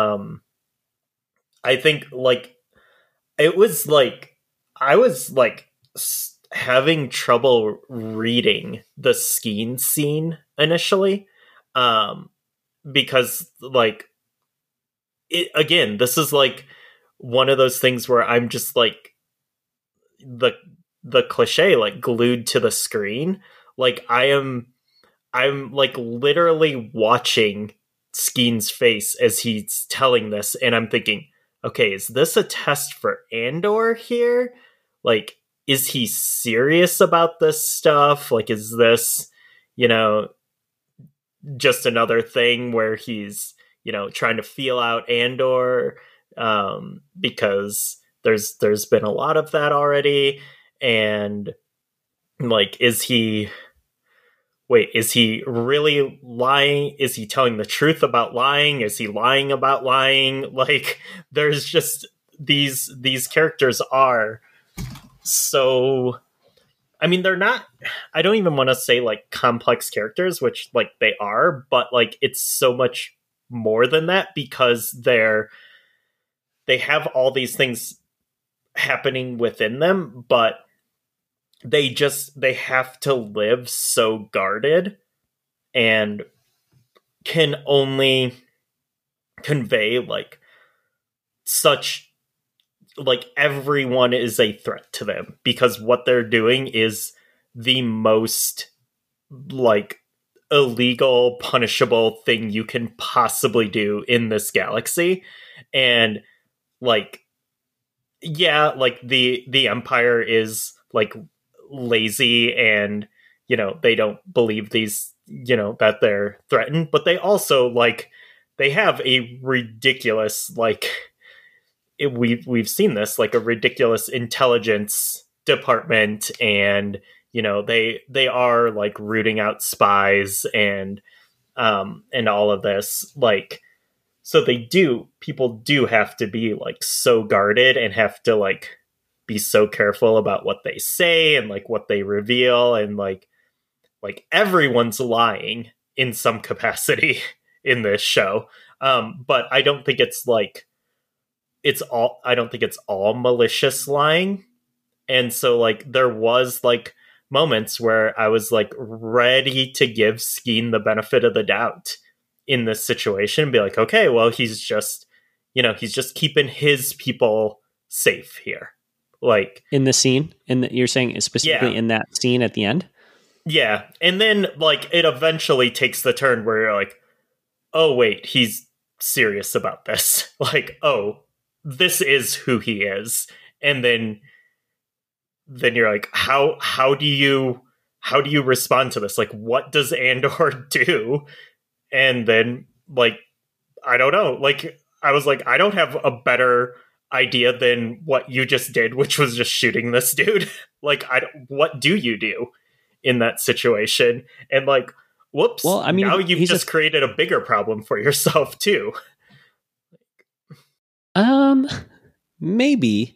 I think like it was like I was like having trouble reading the Skeen scene initially, because like again, this is like one of those things where I'm just like the cliche, like glued to the screen. Like I'm like literally watching Skeen's face as he's telling this, and I'm thinking, okay, is this a test for Andor here? Like, is he serious about this stuff? Like, is this, you know, just another thing where he's, you know, trying to feel out Andor? Because there's been a lot of that already. And like, is he really lying? Is he telling the truth about lying? Is he lying about lying? Like, there's just these characters are so, I mean, they're not, I don't even want to say like complex characters, which like they are, but like it's so much more than that, because they have all these things happening within them, but they have to live so guarded and can only convey like such, like everyone is a threat to them, because what they're doing is the most like illegal, punishable thing you can possibly do in this galaxy. And like, yeah, like the Empire is like lazy, and you know, they don't believe these, you know, that they're threatened, but they also like, they have a ridiculous like, we've seen this, like a ridiculous intelligence department, and you know, they are like rooting out spies and all of this, like, so people do have to be like so guarded and have to like be so careful about what they say and like what they reveal, and like everyone's lying in some capacity in this show. But I don't think it's like I don't think it's all malicious lying. And so like there was like moments where I was like ready to give Skeen the benefit of the doubt in this situation, be like, okay, well, he's just, you know, he's just keeping his people safe here. Like in the scene, you're saying specifically in that scene at the end? Yeah. And then like it eventually takes the turn where you're like, oh wait, he's serious about this. Like, oh, this is who he is. And then you're like, how do you respond to this? Like, what does Andor do? And then, like, I don't know. Like, I was like, I don't have a better idea than what you just did, which was just shooting this dude. Like, what do you do in that situation? And like, whoops, Well, I mean, now you've just created a bigger problem for yourself too. Maybe.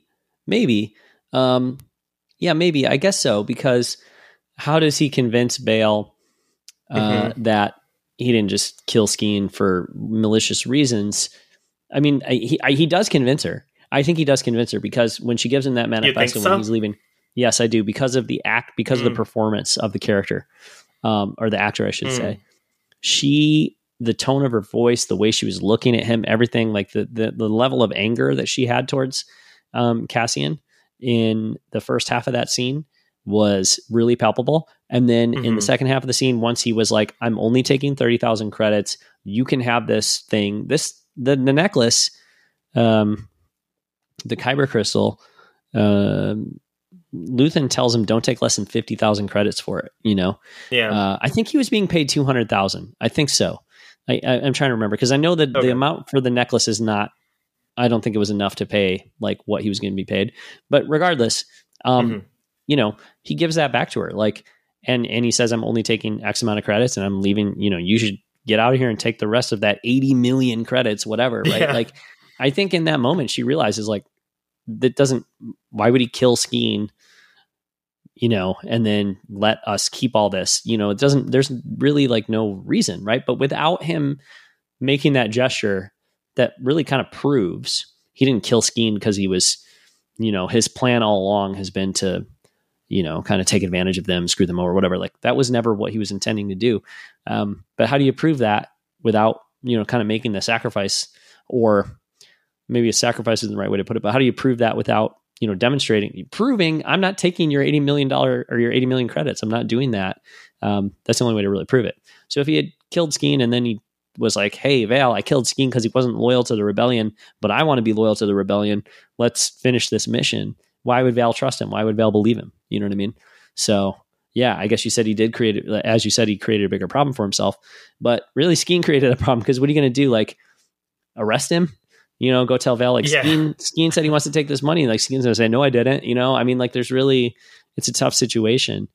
Yeah, maybe. I guess so, because how does he convince Bail that he didn't just kill Skeen for malicious reasons? I mean, he does convince her. I think he does convince her, because when she gives him that manifesto when he's leaving, yes, I do, because of the because of the performance of the character, or the actor, I should say. The tone of her voice, the way she was looking at him, everything, like the level of anger that she had towards Cassian in the first half of that scene was really palpable. And then in the second half of the scene, once he was like, I'm only taking 30,000 credits, you can have this thing, the necklace, the Kyber crystal, Luthen tells him, don't take less than 50,000 credits for it. Yeah. I think he was being paid 200,000. I think so. I'm trying to remember, because I know that the amount for the necklace is not, I don't think it was enough to pay like what he was going to be paid. But regardless, he gives that back to her. Like, and he says, I'm only taking X amount of credits and I'm leaving, you should get out of here and take the rest of that 80 million credits, whatever. Right. Yeah. Like, I think in that moment she realizes, like, why would he kill Skeen, and then let us keep all this, there's really like no reason. Right. But without him making that gesture, that really kind of proves he didn't kill Skeen because he was, his plan all along has been to, kind of take advantage of them, screw them over, whatever. Like, that was never what he was intending to do. But how do you prove that without, kind of making the sacrifice? Or maybe a sacrifice isn't the right way to put it, but how do you prove that without, proving I'm not taking your $80 million or your 80 million credits? I'm not doing that. That's the only way to really prove it. So if he had killed Skeen and then he was like, hey, Val, I killed Skeen because he wasn't loyal to the rebellion, but I want to be loyal to the rebellion. Let's finish this mission. Why would Val trust him? Why would Val believe him? You know what I mean? So yeah, I guess you said he did create it. As you said, he created a bigger problem for himself, but really Skeen created a problem, because what are you going to do? Like, arrest him? Go tell Val, like, Skeen said he wants to take this money. Like, Skeen's going to say, no, I didn't. I mean, like, it's a tough situation.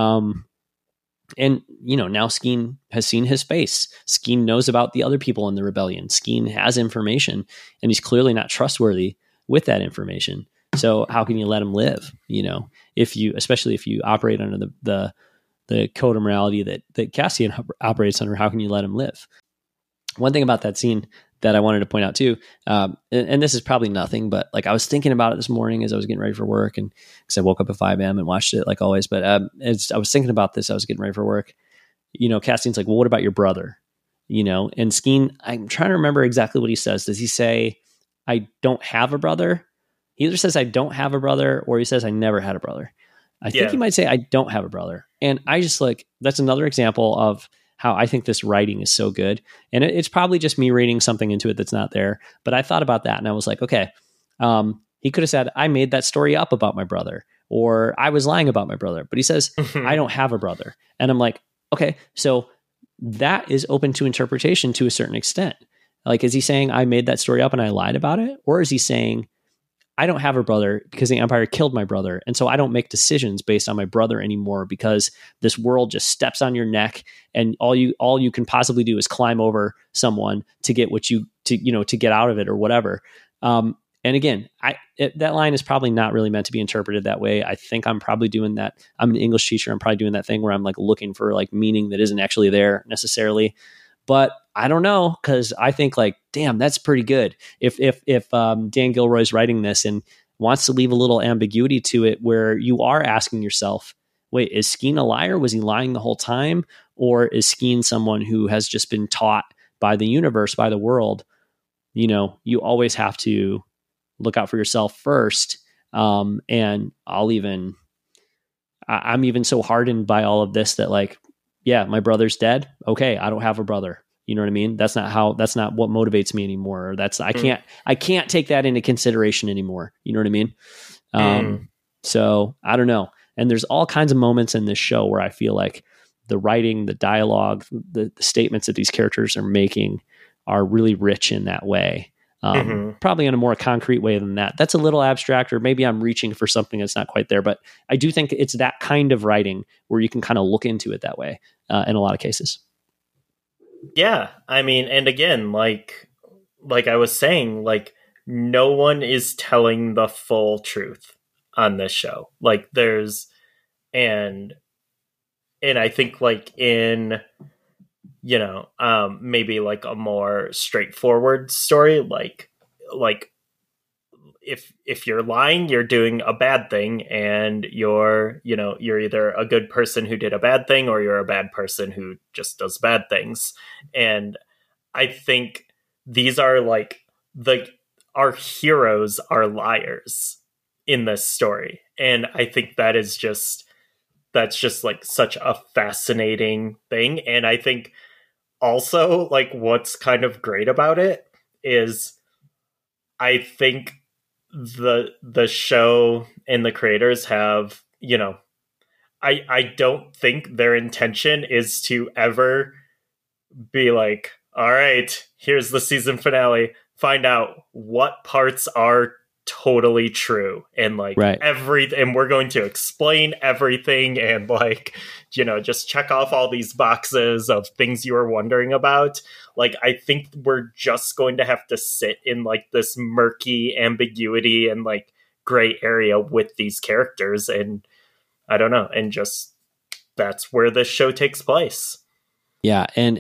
And, now Skeen has seen his face. Skeen knows about the other people in the rebellion. Skeen has information, and he's clearly not trustworthy with that information. So how can you let him live? Especially if you operate under the code of morality that Cassian operates under, how can you let him live? One thing about that scene that I wanted to point out too, and this is probably nothing, but like, I was thinking about it this morning as I was getting ready for work, and because I woke up at 5 a.m. and watched it like always. But as I was thinking about this, I was getting ready for work. Cassian's like, well, what about your brother? And Skeen, I'm trying to remember exactly what he says. Does he say, I don't have a brother? He either says, I don't have a brother, or he says, I never had a brother. I think he might say, I don't have a brother. And I just like, that's another example of how I think this writing is so good. And it's probably just me reading something into it that's not there. But I thought about that, and I was like, okay, he could have said, I made that story up about my brother, or I was lying about my brother. But he says, I don't have a brother. And I'm like, okay, so that is open to interpretation to a certain extent. Like, is he saying I made that story up and I lied about it? Or is he saying, I don't have a brother because the Empire killed my brother, and so I don't make decisions based on my brother anymore, because this world just steps on your neck, and all you can possibly do is climb over someone to get to get out of it or whatever. And again, that line is probably not really meant to be interpreted that way. I think I'm probably doing that. I'm an English teacher. I'm probably doing that thing where I'm like looking for like meaning that isn't actually there necessarily. But I don't know, because I think like, damn, that's pretty good. If Dan Gilroy's writing this and wants to leave a little ambiguity to it, where you are asking yourself, wait, is Skeen a liar? Was he lying the whole time? Or is Skeen someone who has just been taught by the universe, by the world? You always have to look out for yourself first. And I'm even so hardened by all of this that like, yeah, my brother's dead. Okay, I don't have a brother. You know what I mean? That's not what motivates me anymore. Or I can't take that into consideration anymore. You know what I mean? So I don't know. And there's all kinds of moments in this show where I feel like the writing, the dialogue, the statements that these characters are making are really rich in that way. Probably in a more concrete way than that. That's a little abstract, or maybe I'm reaching for something that's not quite there, but I do think it's that kind of writing where you can kind of look into it that way in a lot of cases. Yeah. I mean, and again, like I was saying, like, no one is telling the full truth on this show. Like, and I think, like, in, maybe like a more straightforward story, like if you're lying, you're doing a bad thing, and you're either a good person who did a bad thing, or you're a bad person who just does bad things. And I think these are like our heroes are liars in this story. And I think that's just like such a fascinating thing. And I think also, like, what's kind of great about it is I think the show and the creators have, I don't think their intention is to ever be like, all right, here's the season finale, find out what parts are totally true, and like and we're going to explain everything, and like, just check off all these boxes of things you were wondering about. Like, I think we're just going to have to sit in like this murky ambiguity and like gray area with these characters, and I don't know, and just that's where this show takes place. Yeah, and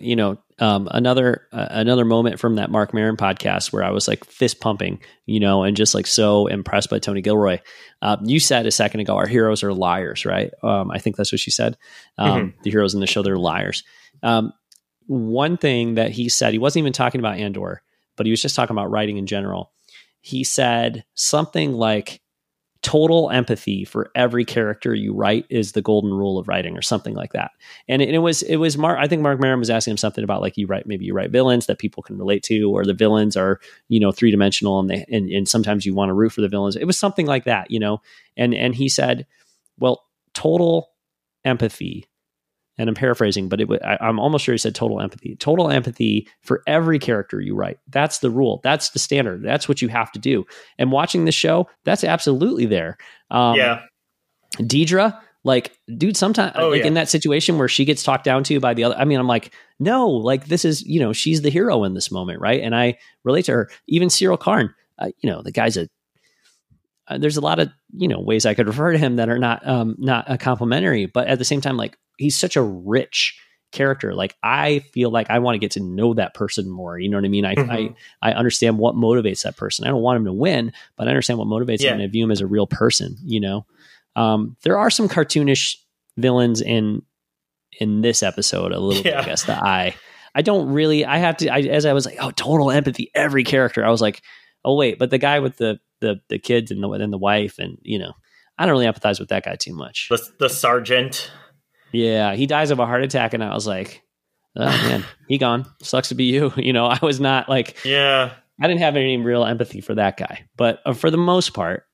another moment from that Mark Maron podcast where I was like fist pumping, and just like so impressed by Tony Gilroy. You said a second ago, our heroes are liars, right? I think that's what you said. The heroes in the show, they're liars. One thing that he said, he wasn't even talking about Andor, but he was just talking about writing in general. He said something like, total empathy for every character you write is the golden rule of writing, or something like that. And it was Mark. I think Mark Maron was asking him something about like, you write villains that people can relate to, or the villains are, 3-dimensional, and sometimes you want to root for the villains. It was something like that, and he said, well, total empathy. And I'm paraphrasing, but I'm almost sure he said total empathy for every character you write. That's the rule. That's the standard. That's what you have to do. And watching this show, that's absolutely there. Deidre, like, dude, sometimes in that situation where she gets talked down to by the other, I mean, I'm like, no, like, this is, she's the hero in this moment. Right. And I relate to her. Even Cyril Karn, the guy's there's a lot of, ways I could refer to him that are not complimentary, but at the same time, like, he's such a rich character. Like, I feel like I want to get to know that person more. You know what I mean? I understand what motivates that person. I don't want him to win, but I understand what motivates him, and I view him as a real person. There are some cartoonish villains in this episode a little bit, I guess, that I don't really, as I was like, oh, total empathy, every character. I was like, oh wait, but the guy with the kids and the wife, and I don't really empathize with that guy too much. The sergeant. Yeah, he dies of a heart attack, and I was like, oh man, he gone. Sucks to be you. I was not like, I didn't have any real empathy for that guy. But for the most part,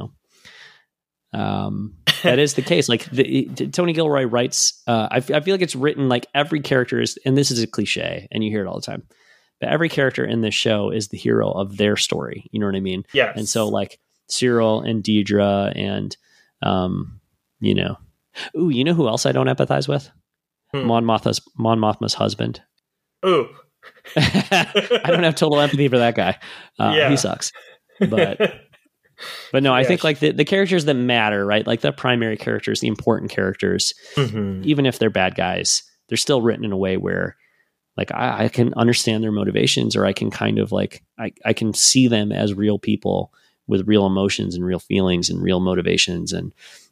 that is the case. Like, Tony Gilroy writes, I feel like it's written like every character is, and this is a cliche, and you hear it all the time, but every character in this show is the hero of their story. You know what I mean? Yes. And so like Cyril and Deidre and, ooh, you know who else I don't empathize with? Mon Mothma's husband. Ooh. I don't have total empathy for that guy. He sucks. But no, I think like the characters that matter, right? Like the primary characters, the important characters, even if they're bad guys, they're still written in a way where like I can understand their motivations, or I can kind of like, I can see them as real people with real emotions and real feelings and real motivations. And,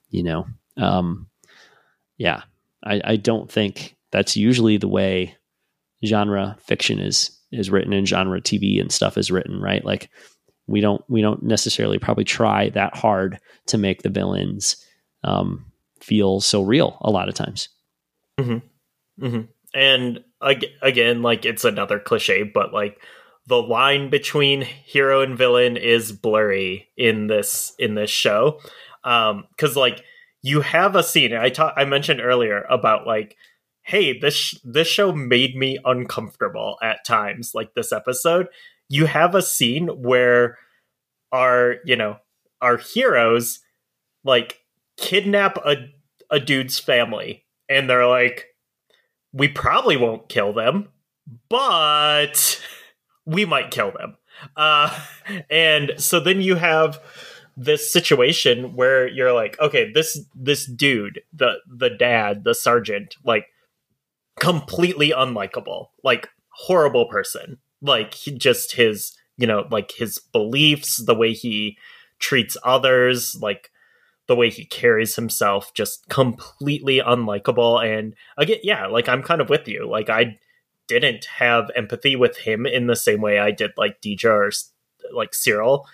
I don't think that's usually the way genre fiction is written, and genre TV and stuff is written, right? Like we don't necessarily probably try that hard to make the villains feel so real a lot of times. And again, like, it's another cliche, but like the line between hero and villain is blurry in this show. 'Cause like you have a scene I mentioned earlier about like, hey, this show made me uncomfortable at times, like this episode. You have a scene where our heroes like kidnap a dude's family, and they're like, we probably won't kill them, but we might kill them. And so then you have this situation where you're like, okay, this dude, the dad, the sergeant, like completely unlikable, like horrible person. Like just his, like his beliefs, the way he treats others, like the way he carries himself, just completely unlikable. And again, yeah, like I'm kind of with you. Like I didn't have empathy with him in the same way I did like Deidre or like Cyril.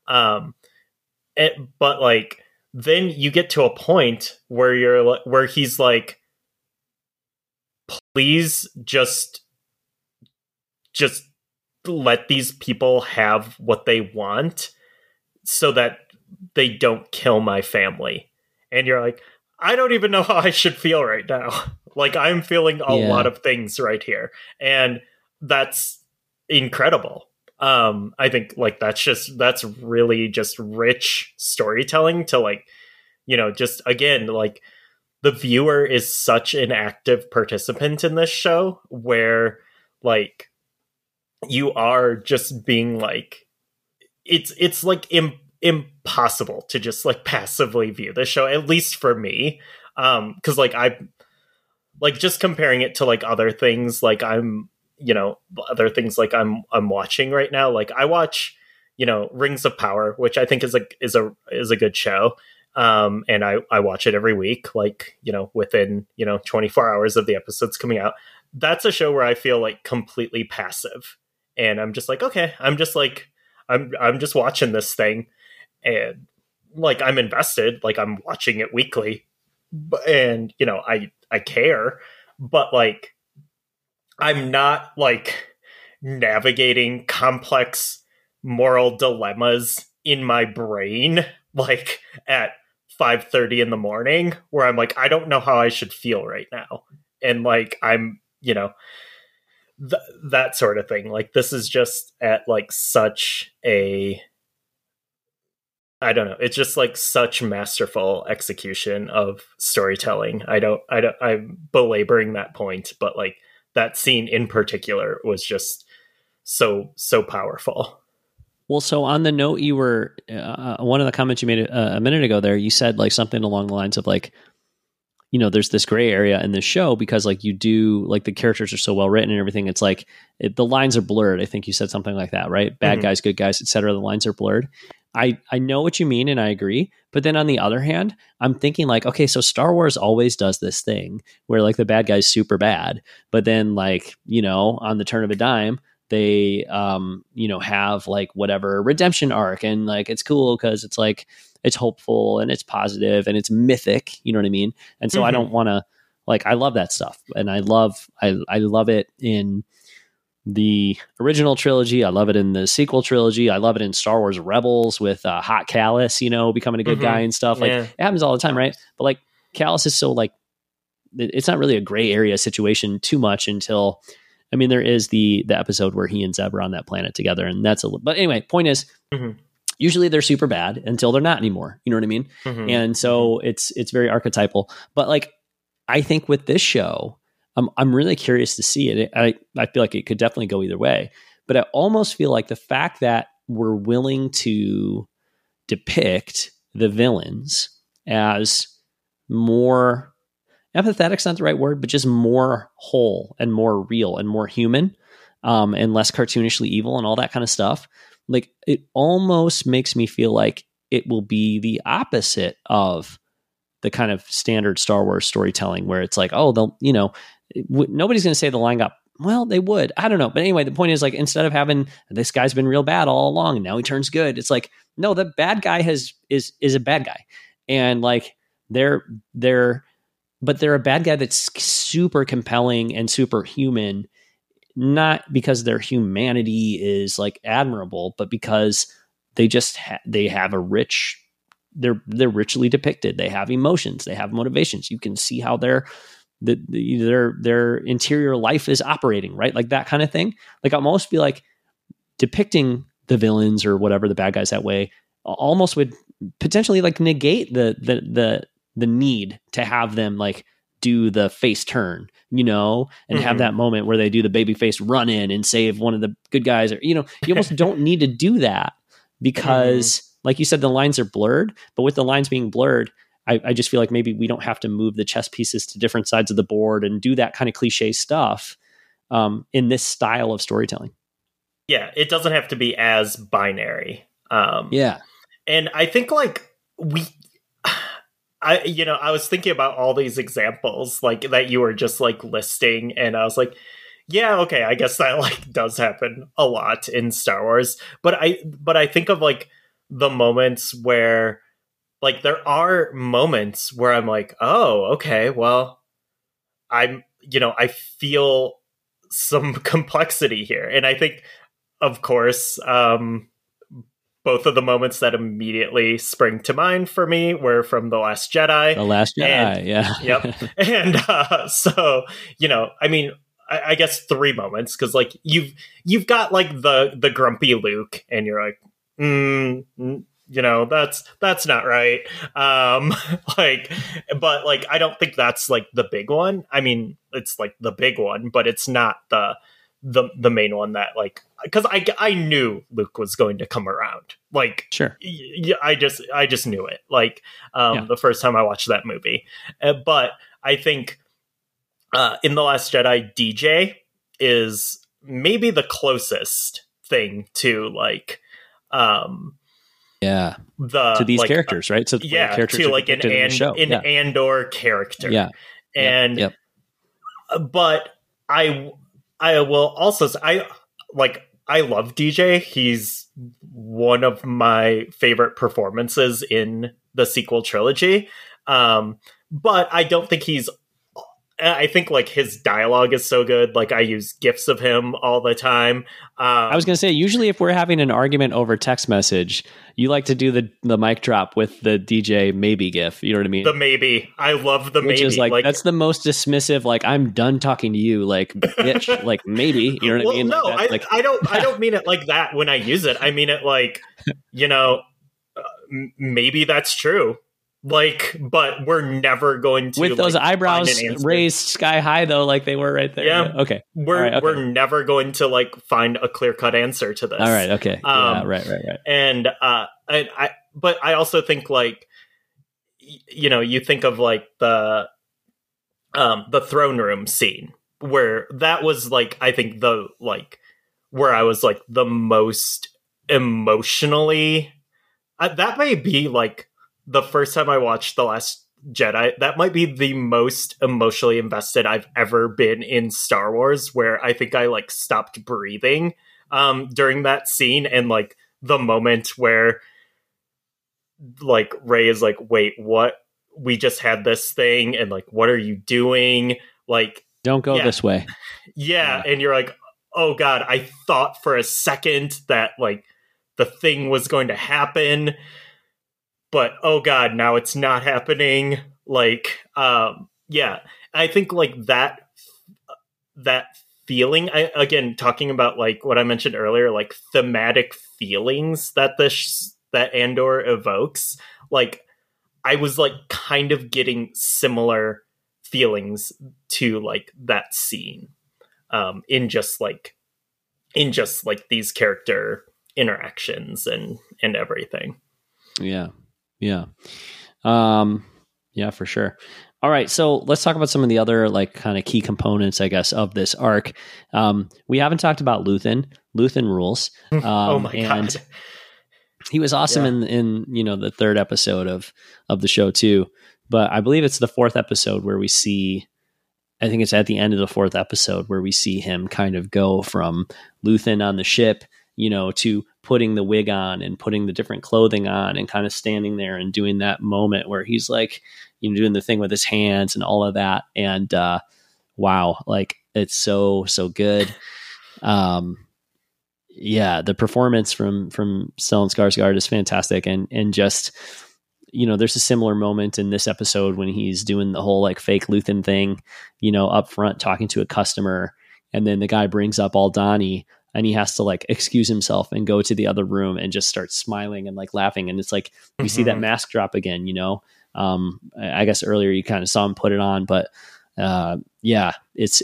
But like then you get to a point where where he's like, please just let these people have what they want so that they don't kill my family. And you're like, I don't even know how I should feel right now. Like I'm feeling a lot of things right here. And that's incredible. I think like that's really just rich storytelling to like, just again, like the viewer is such an active participant in this show where like you are just being like, it's like impossible to just like passively view this show, at least for me. 'Cause like I like just comparing it to like other things, like other things like I'm watching right now. Like I watch, Rings of Power, which I think is a good show. And I watch it every week, like, within, 24 hours of the episodes coming out. That's a show where I feel like completely passive. And I'm just like, okay, I'm just watching this thing, and like I'm invested, like I'm watching it weekly, and I care, but like I'm not like navigating complex moral dilemmas in my brain like at 5:30 in the morning where I'm like, I don't know how I should feel right now, and like I'm that sort of thing. Like this is just at like such a, I don't know, it's just like such masterful execution of storytelling. I'm belaboring that point, but like that scene in particular was just so powerful. Well, so on the note, you were one of the comments you made a minute ago there, you said like something along the lines of like, there's this gray area in this show because like you do, like the characters are so well written and everything. It's like the lines are blurred. I think you said something like that, right? Bad guys, good guys, etc. The lines are blurred. I know what you mean and I agree. But then on the other hand, I'm thinking like, okay, so Star Wars always does this thing where like the bad guy's super bad, but then like, on the turn of a dime, they have like whatever redemption arc, and like it's cool because it's like it's hopeful and it's positive and it's mythic, you know what I mean? And so I don't want to, like, I love that stuff, and I love it in the original trilogy. I love it in the sequel trilogy. I love it in Star Wars Rebels with Hot Kallus, becoming a good guy and stuff. Like it happens all the time, right? But like Kallus is so like, it's not really a gray area situation too much until, I mean, there is the episode where he and Zeb are on that planet together, and but anyway, point is, usually they're super bad until they're not anymore. You know what I mean? And so it's very archetypal. But like, I think with this show, I'm really curious to see it. I feel like it could definitely go either way. But I almost feel like the fact that we're willing to depict the villains as more empathetic's not the right word, but just more whole and more real and more human, and less cartoonishly evil and all that kind of stuff. Like it almost makes me feel like it will be the opposite of the kind of standard Star Wars storytelling where it's like, oh, they'll, nobody's going to say the line got, well, they would, I don't know. But anyway, the point is like, instead of having this guy's been real bad all along and now he turns good, it's like, no, the bad guy is a bad guy. And like, they're but they're a bad guy that's super compelling and super human, not because their humanity is like admirable, but because they just they have a rich, they're richly depicted. They have emotions, they have motivations. You can see how their interior life is operating, right? Like that kind of thing. Like almost be like depicting the villains or whatever, the bad guys that way almost would potentially like negate the need to have them like do the face turn, and have that moment where they do the baby face run in and save one of the good guys, or, you almost don't need to do that because like you said, the lines are blurred, but with the lines being blurred, I just feel like maybe we don't have to move the chess pieces to different sides of the board and do that kind of cliche stuff in this style of storytelling. Yeah, it doesn't have to be as binary. Yeah. And I think like I was thinking about all these examples like that you were just like listing, and I was like, yeah, okay, I guess that like does happen a lot in Star Wars. But I think of like the moments where like there are moments where I'm like, oh, okay, well, I feel some complexity here. And I think, of course, both of the moments that immediately spring to mind for me were from The Last Jedi. The Last Jedi, yeah. Yep. And so, I mean, I guess 3 moments, because like you've got like the grumpy Luke, and you're like, that's not right. But like I don't think that's like the big one. I mean, it's like the big one, but it's not the main one that like, because I knew Luke was going to come around. Like, sure, I just knew it. Like, the first time I watched that movie, but I think in The Last Jedi, DJ is maybe the closest thing to like, to these like, characters, right? So to like an Andor character, and but I will also say, I love DJ. He's one of my favorite performances in the sequel trilogy. But I don't think I think like his dialogue is so good. Like I use GIFs of him all the time. I was going to say, usually if we're having an argument over text message, you like to do the mic drop with the DJ maybe GIF. You know what I mean? The maybe. I love the maybe. Is like that's the most dismissive. Like I'm done talking to you. Like bitch. Like maybe. You know what I mean? No, like I don't mean it like that when I use it. I mean it like, maybe that's true. Like, but we're never going to with those like, eyebrows raised sky high though, like they were right there. Yeah. Okay. We're never going to like find a clear cut answer to this. All right. Okay. Right. And but I also think like, you think of like the throne room scene where that was like, I think the like where I was like the most emotionally. That may be like. The first time I watched The Last Jedi, that might be the most emotionally invested I've ever been in Star Wars, where I think I like stopped breathing during that scene, and like the moment where like Rey is like, wait, what? We just had this thing, and like, what are you doing? Like, don't go this way. Yeah. And you're like, oh God, I thought for a second that like the thing was going to happen. But oh God, now it's not happening. Like, I think like that feeling. Again, talking about like what I mentioned earlier, like thematic feelings that that Andor evokes. Like, I was like kind of getting similar feelings to like that scene, in just like these character interactions and everything. Yeah, for sure. All right, so let's talk about some of the other like kind of key components, I guess, of this arc. We haven't talked about Luthen. Luthen rules. Oh my God, he was awesome in the 3rd episode of the show too. But I believe it's the 4th episode where we see. I think it's at the end of the 4th episode where we see him kind of go from Luthen on the ship, to putting the wig on and putting the different clothing on and kind of standing there and doing that moment where he's like, doing the thing with his hands and all of that. And wow, like it's so good. Yeah, the performance from Stellan Skarsgård is fantastic, and just there's a similar moment in this episode when he's doing the whole like fake Luthen thing, up front talking to a customer, and then the guy brings up Aldhani, and he has to like excuse himself and go to the other room and just start smiling and like laughing, and it's like we see that mask drop again. I guess earlier you kind of saw him put it on, but yeah, it's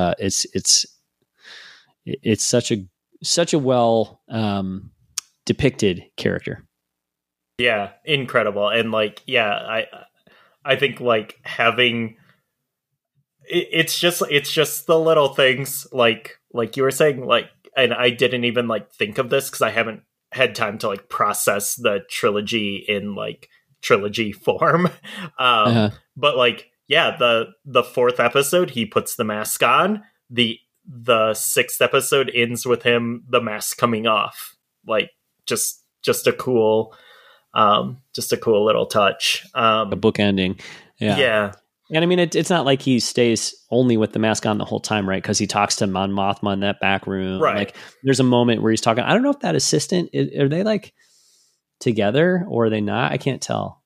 such a well depicted character. Yeah, incredible. And like, yeah, I think like having it's just the little things like you were saying, like, and I didn't even like think of this because I haven't had time to like process the trilogy in like trilogy form. But like, yeah, the fourth episode, he puts the mask on. The sixth episode ends with him, the mask coming off. Like just a cool little touch. A book ending. Yeah. And I mean, it's not like he stays only with the mask on the whole time, right? Because he talks to Mon Mothma in that back room. Right. Like there's a moment where he's talking. I don't know if that assistant, are they like together or are they not? I can't tell.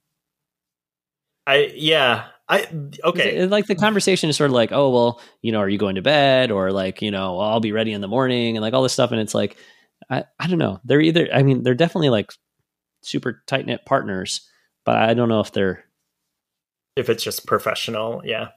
Okay. Like the conversation is sort of like, oh, well, are you going to bed? Or like, well, I'll be ready in the morning and like all this stuff. And it's like, I don't know. They're definitely like super tight knit partners, but I don't know if it's just professional. Yeah.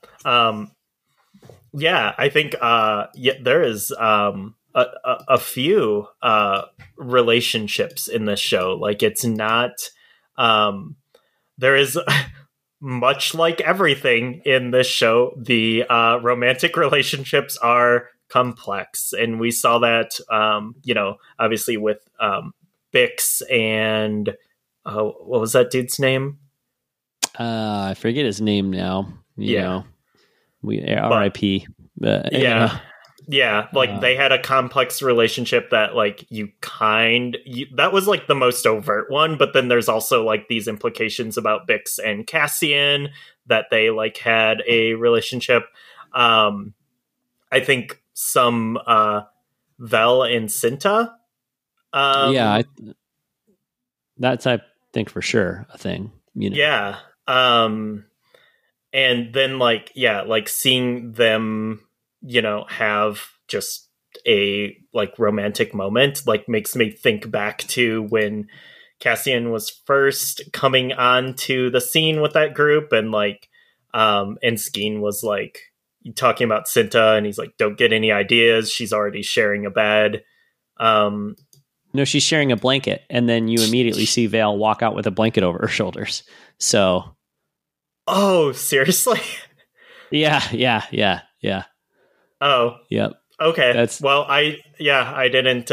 Yeah, I think, there is, a few, relationships in this show. Like it's not, there is much like everything in this show, the romantic relationships are complex. And we saw that, obviously with Bix and what was that dude's name? I forget his name now. We RIP. Yeah, like they had a complex relationship that like that was like the most overt one, but then there's also like these implications about Bix and Cassian that they like had a relationship. I think some Vel and Cinta. That's I think for sure a thing. Yeah. And then like seeing them have just a like romantic moment like makes me think back to when Cassian was first coming on to the scene with that group, and like and Skeen was like talking about Cinta, and he's like, don't get any ideas, she's already sharing a bed. No, she's sharing a blanket, and then you immediately see Vale walk out with a blanket over her shoulders. So oh, seriously? Yeah. Oh, yep. Okay. I didn't.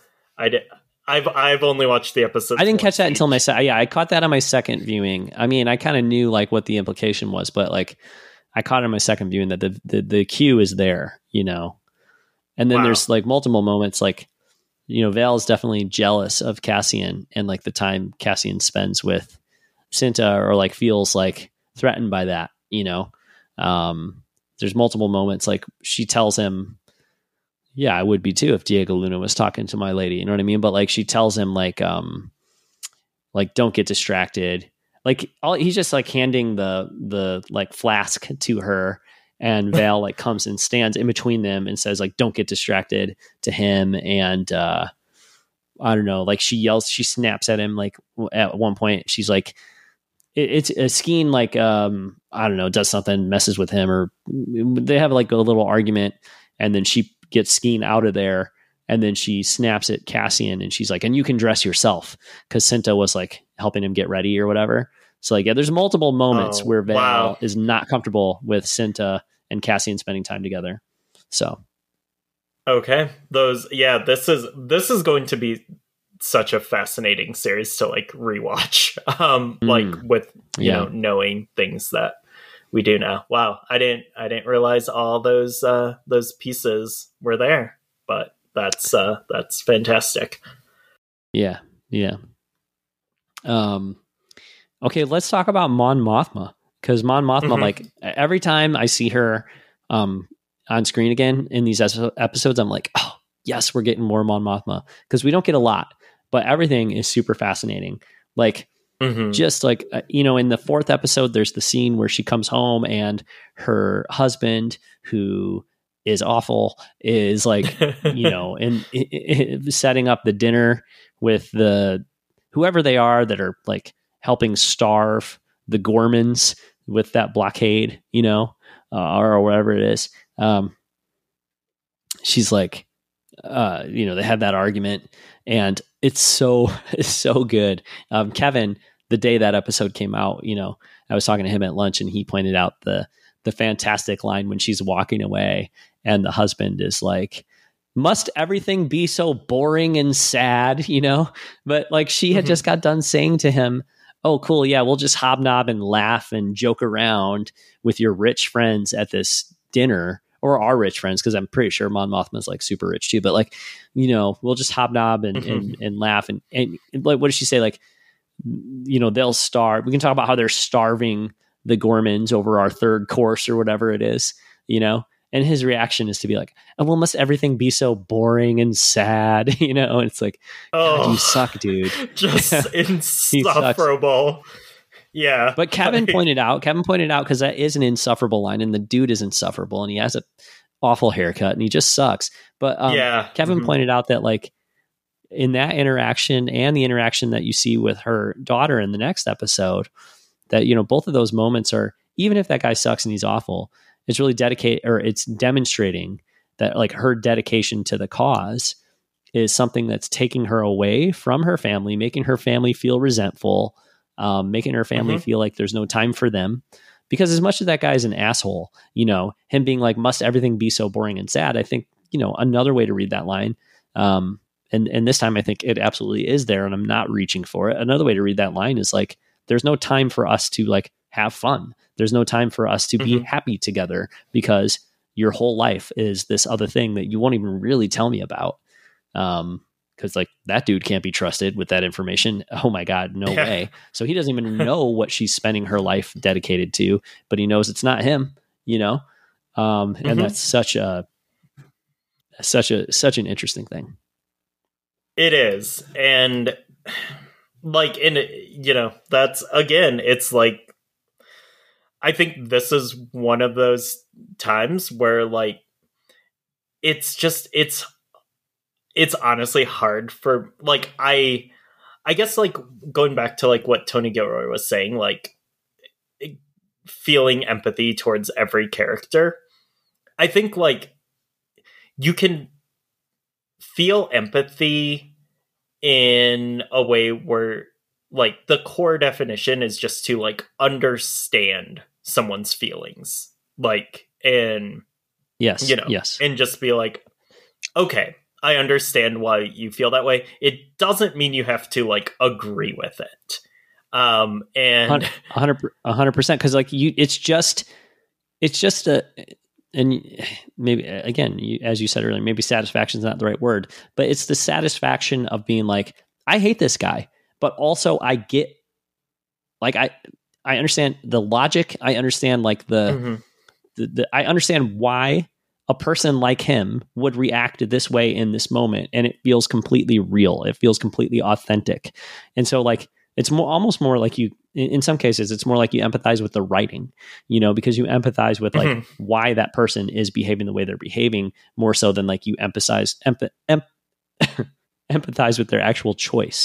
I've only watched the episode. I didn't catch that until I caught that on my second viewing. I mean, I kind of knew like what the implication was, but like I caught it on my second viewing that the cue is there, and then there's like multiple moments like, Vale is definitely jealous of Cassian and like the time Cassian spends with Cinta, or like feels like threatened by that, there's multiple moments like she tells him, yeah, I would be too if Diego Luna was talking to my lady, you know what I mean? But like she tells him like don't get distracted. Like he's just like handing the like flask to her, and Vale like comes and stands in between them and says like, don't get distracted to him. And I don't know, like she snaps at him. Like at one point she's like, it's a Skeen like, I don't know, does something, messes with him, or they have like a little argument, and then she gets Skeen out of there, and then she snaps at Cassian, and she's like, and you can dress yourself, because Cinta was like helping him get ready or whatever. So like, yeah, there's multiple moments where Vale is not comfortable with Cinta and Cassian spending time together. So okay, this is going to be such a fascinating series to like rewatch. Like with knowing things that we do now. Wow, I didn't realize all those pieces were there, but that's fantastic. Yeah. Okay, let's talk about Mon Mothma, because Mon Mothma, like every time I see her on screen again in these episodes, I'm like, oh yes, we're getting more Mon Mothma, because we don't get a lot, but everything is super fascinating. Like just like in the 4th episode, there's the scene where she comes home and her husband, who is awful, is like setting up the dinner with the whoever they are that are like helping starve the Gormans with that blockade, or whatever it is. She's like, they have that argument, and it's so good. Kevin, the day that episode came out, I was talking to him at lunch, and he pointed out the fantastic line when she's walking away and the husband is like, must everything be so boring and sad, But like she had just got done saying to him, oh, cool. Yeah, we'll just hobnob and laugh and joke around with your rich friends at this dinner, or our rich friends, because I'm pretty sure Mon Mothma's like super rich too. But like, we'll just hobnob and laugh. And like, what does she say? Like, they'll starve. We can talk about how they're starving the Gormans over our 3rd course or whatever it is, And his reaction is to be like, oh, well, must everything be so boring and sad, And it's like, God, you suck, dude. Just insufferable. Yeah. But Kevin pointed out, because that is an insufferable line, and the dude is insufferable, and he has an awful haircut, and he just sucks. But Kevin pointed out that like in that interaction and the interaction that you see with her daughter in the next episode, that, both of those moments are, even if that guy sucks and he's awful, it's really it's demonstrating that like her dedication to the cause is something that's taking her away from her family, making her family feel resentful, making her family feel like there's no time for them. Because as much as that guy is an asshole, him being like, must everything be so boring and sad? I think, another way to read that line, and this time I think it absolutely is there, and I'm not reaching for it. Another way to read that line is like, there's no time for us to like have fun. There's no time for us to be happy together, because your whole life is this other thing that you won't even really tell me about. Because like that dude can't be trusted with that information. Oh my God, no way. So he doesn't even know what she's spending her life dedicated to, but he knows it's not him, and that's such an interesting thing. It is. And like, that's, again, it's like, I think this is one of those times where like, it's honestly hard for like, I guess like going back to like what Tony Gilroy was saying, like feeling empathy towards every character. I think like you can feel empathy in a way where like the core definition is just to like understand someone's feelings, like, and yes, and just be like, okay, I understand why you feel that way. It doesn't mean you have to like agree with it. And 100%. Cause like it's just and maybe again, as you said earlier, maybe satisfaction is not the right word, but it's the satisfaction of being like, I hate this guy, but also I get like, I understand the logic. I understand like the I understand why a person like him would react this way in this moment. And it feels completely real. It feels completely authentic. And so like, it's almost more like you, in some cases, it's more like you empathize with the writing, because you empathize with like why that person is behaving the way they're behaving, more so than like you empathize with their actual choice,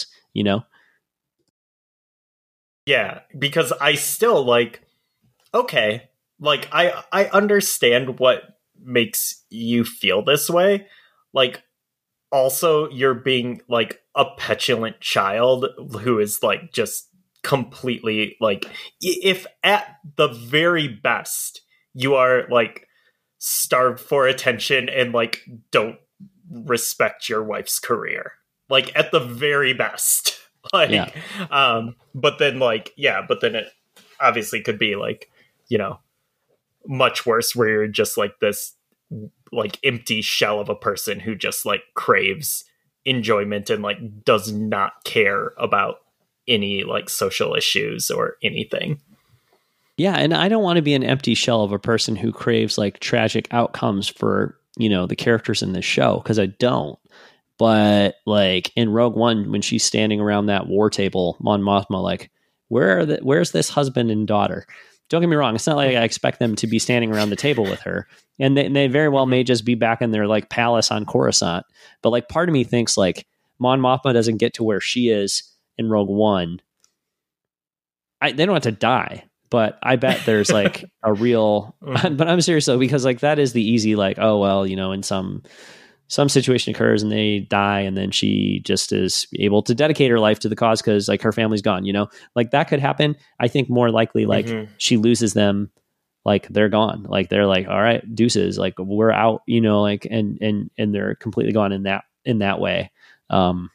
Yeah, because I still like, okay, like I understand what makes you feel this way. Like, also you're being like a petulant child who is like just completely like, if at the very best you are like starved for attention and like don't respect your wife's career, like at the very best, like but then it obviously could be like, much worse, where you're just like this like empty shell of a person who just like craves enjoyment and like does not care about any like social issues or anything. Yeah, and I don't want to be an empty shell of a person who craves like tragic outcomes for, the characters in this show, because I don't. But like in Rogue One, when she's standing around that war table, Mon Mothma, like, where's this husband and daughter? Don't get me wrong. It's not like I expect them to be standing around the table with her. And they very well may just be back in their like palace on Coruscant. But like part of me thinks like Mon Mothma doesn't get to where she is in Rogue One. They don't have to die. But I bet there's like a real, but I'm serious though, because like that is the easy, like, oh, well, in some situation occurs and they die. And then she just is able to dedicate her life to the cause because like her family's gone, like that could happen. I think more likely, like she loses them, like they're gone. Like they're like, all right, deuces, like we're out, like, and they're completely gone in that way. Or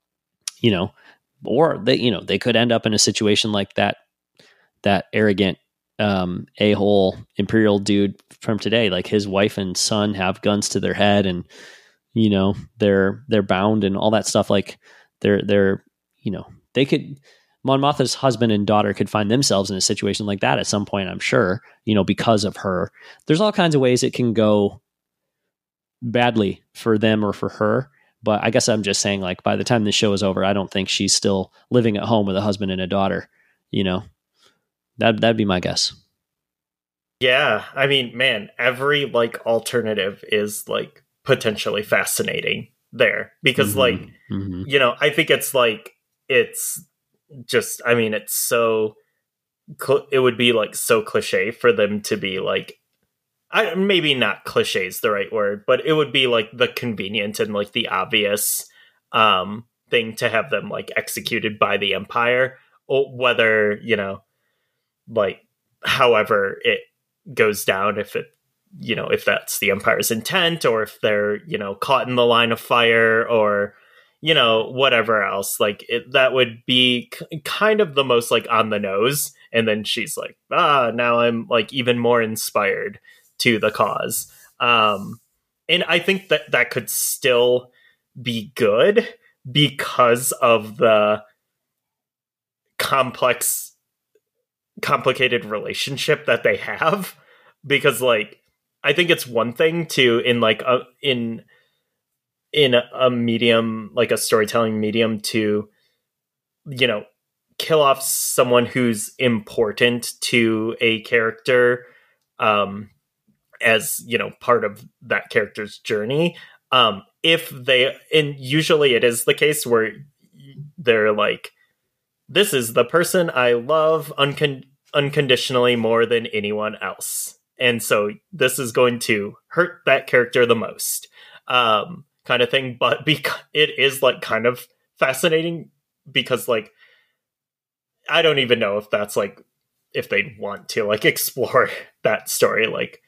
they, they could end up in a situation like that arrogant a-hole Imperial dude from today, like his wife and son have guns to their head and they're bound and all that stuff. Like they could, Mon Mothma's husband and daughter could find themselves in a situation like that at some point, I'm sure, because of her. There's all kinds of ways it can go badly for them or for her. But I guess I'm just saying, like, by the time the show is over, I don't think she's still living at home with a husband and a daughter, That'd be my guess. Yeah, I mean, man, every like alternative is like potentially fascinating there because I think it's like it's just, I mean, it's so it would be like so cliche for them to be like, maybe not cliche is the right word, but it would be like the convenient and like the obvious thing to have them like executed by the Empire, or whether like however it goes down, if it if that's the Empire's intent, or if they're caught in the line of fire, or whatever else, like that would be kind of the most like on the nose. And then she's like, now I'm like even more inspired to the cause, and I think that could still be good because of the complicated relationship that they have. Because like I think it's one thing to in a medium, like a storytelling medium, to kill off someone who's important to a character as part of that character's journey, if they, and usually it is the case where they're like, this is the person I love unconditionally more than anyone else. And so this is going to hurt that character the most, kind of thing. But it is like kind of fascinating because like, I don't even know if that's like, if they'd want to like explore that story, like,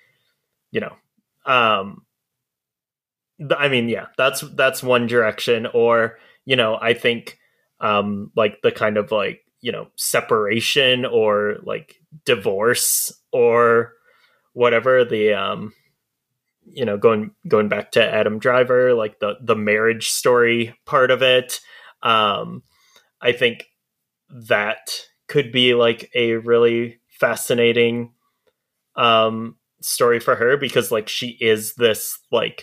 I mean, yeah, that's one direction. Or, I think, like the kind of like, separation or like divorce or whatever, the going back to Adam Driver, like the marriage story part of it, I think that could be like a really fascinating story for her, because like she is this like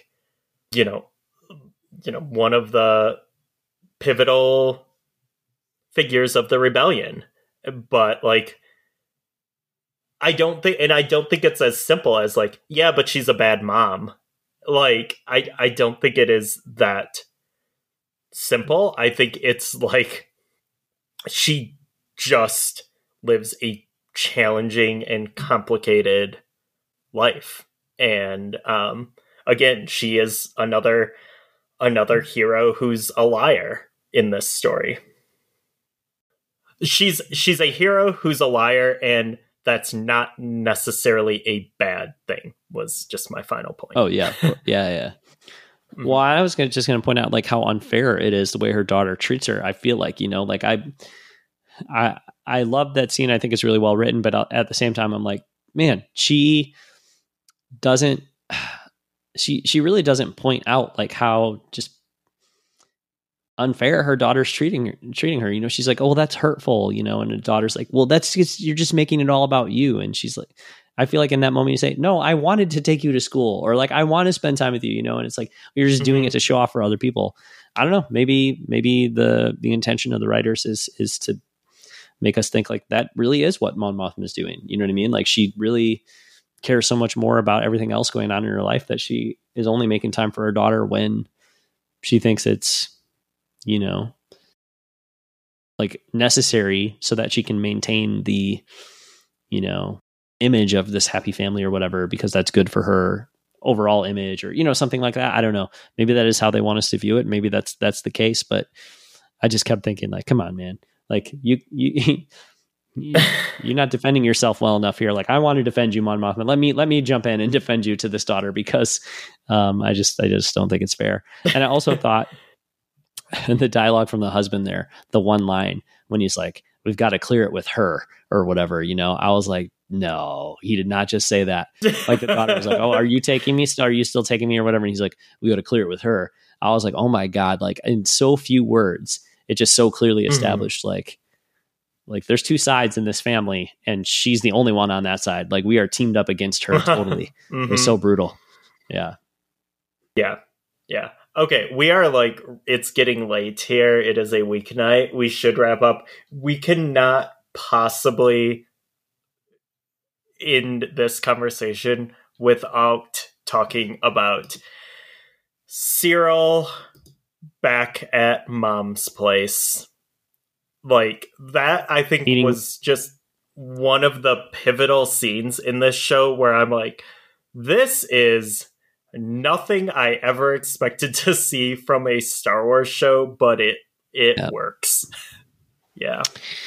one of the pivotal figures of the rebellion. But like I don't think it's as simple as like, yeah, but she's a bad mom. Like I don't think it is that simple. I think it's like she just lives a challenging and complicated life. And again, she is another hero who's a liar in this story. She's a hero who's a liar, and that's not necessarily a bad thing, was just my final point. Oh yeah. Yeah. Well, I was just going to point out like how unfair it is the way her daughter treats her. I feel like, like I love that scene. I think it's really well written, but at the same time, I'm like, man, she really doesn't point out like how just unfair her daughter's treating her. You know, she's like, oh, well, that's hurtful, you know, and the daughter's like, well, that's just, you're just making it all about you. And she's like, I feel like in that moment you say, no, I wanted to take you to school, or like, I want to spend time with you, you know, and it's like, you're just doing it to show off for other people. I don't know. Maybe the intention of the writers is to make us think like that really is what Mon Mothma is doing. You know what I mean? Like, she really cares so much more about everything else going on in her life that she is only making time for her daughter when she thinks it's, you know, like necessary so that she can maintain the, you know, image of this happy family or whatever, because that's good for her overall image, or, you know, something like that. I don't know. Maybe that is how they want us to view it. Maybe that's the case, but I just kept thinking like, come on, man. Like you're not defending yourself well enough here. Like, I want to defend you, Mon Mothma. Let me jump in and defend you to this daughter, because I just don't think it's fair. And I also thought the dialogue from the husband there, the one line when he's like, we've got to clear it with her or whatever, you know, I was like, no, he did not just say that. Like, the daughter was like, oh, are you taking me? Are you still taking me or whatever? And he's like, we got to clear it with her. I was like, oh my God, like in so few words, it just so clearly established, like there's two sides in this family and she's the only one on that side. Like, we are teamed up against her totally. It was so brutal. Yeah. Yeah. Yeah. Okay, we are like, it's getting late here. It is a weeknight. We should wrap up. We cannot possibly end this conversation without talking about Syril back at Mom's place. Like, that, I think, was just one of the pivotal scenes in this show where I'm like, this is nothing I ever expected to see from a Star Wars show, but it works. Yeah.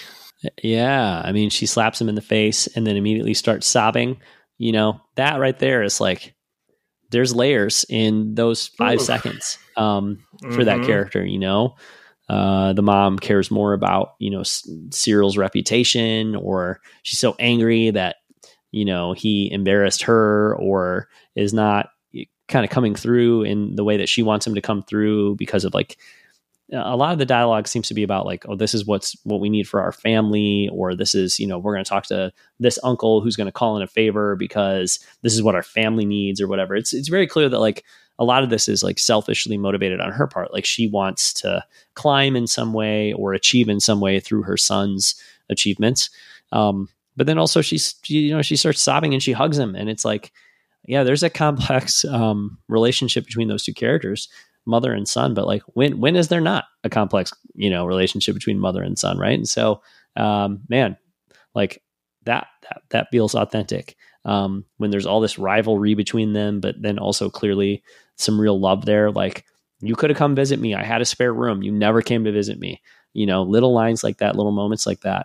Yeah. I mean, she slaps him in the face and then immediately starts sobbing. You know, that right there is like, there's layers in those 5 seconds for that character, you know. The mom cares more about, you know, Syril's reputation, or she's so angry that, you know, he embarrassed her or is not kind of coming through in the way that she wants him to come through, because of like, a lot of the dialogue seems to be about like, oh, this is what we need for our family, or this is, you know, we're going to talk to this uncle who's going to call in a favor because this is what our family needs or whatever. It's very clear that like a lot of this is like selfishly motivated on her part. Like, she wants to climb in some way or achieve in some way through her son's achievements. But then also she starts sobbing and she hugs him, and it's like, yeah, there's a complex relationship between those two characters, mother and son. But like, when is there not a complex, you know, relationship between mother and son, right? And so, man, like that feels authentic. When there's all this rivalry between them, but then also clearly some real love there. Like, you could have come visit me. I had a spare room. You never came to visit me. You know, little lines like that, little moments like that.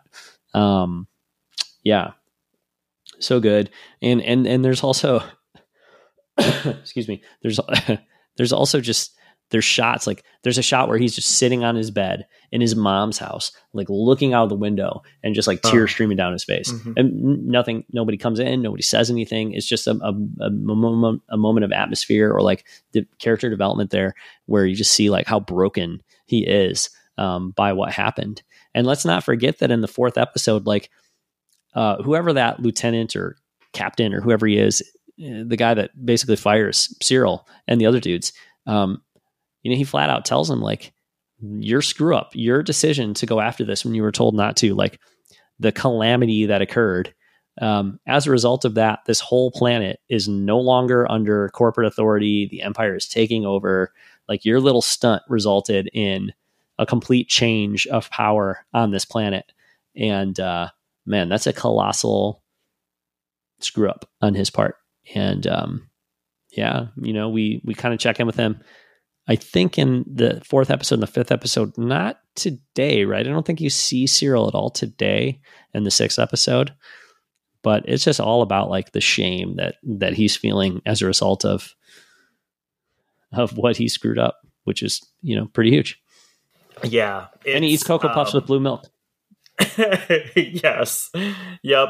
Yeah, so good. And there's also, excuse me, there's also just, there's shots, like there's a shot where he's just sitting on his bed in his mom's house, like looking out the window and just like tears streaming down his face, and nobody comes in, nobody says anything. It's just a moment of atmosphere, or like the character development there, where you just see like how broken he is by what happened. And let's not forget that in the 4th episode, like whoever that lieutenant or captain or whoever he is, the guy that basically fires Syril and the other dudes, you know, he flat out tells him like, your screw up, your decision to go after this when you were told not to, like the calamity that occurred. As a result of that, this whole planet is no longer under corporate authority. The Empire is taking over. Like, your little stunt resulted in a complete change of power on this planet. And man, that's a colossal screw up on his part. And yeah, you know, we kind of check in with him, I think, in the 4th episode and the 5th episode, not today, right? I don't think you see Syril at all today in the 6th episode, but it's just all about like the shame that he's feeling as a result of what he screwed up, which is, you know, pretty huge. Yeah. And he eats Cocoa Puffs with blue milk. Yes. Yep.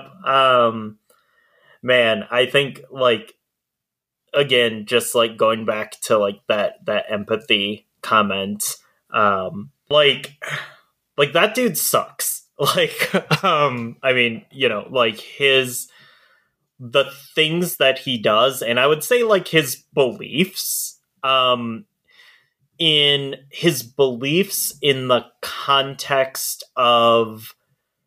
Man, I think like, again, just like going back to like that empathy comment, Like that dude sucks. Like, I mean, you know, like the things that he does, and I would say like his beliefs, in his beliefs in the context of,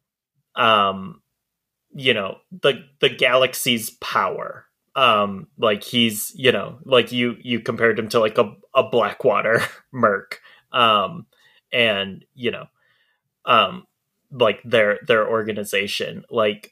you know, the galaxy's power. Like he's, you know, like you compared him to like a Blackwater merc. And you know, like their organization, like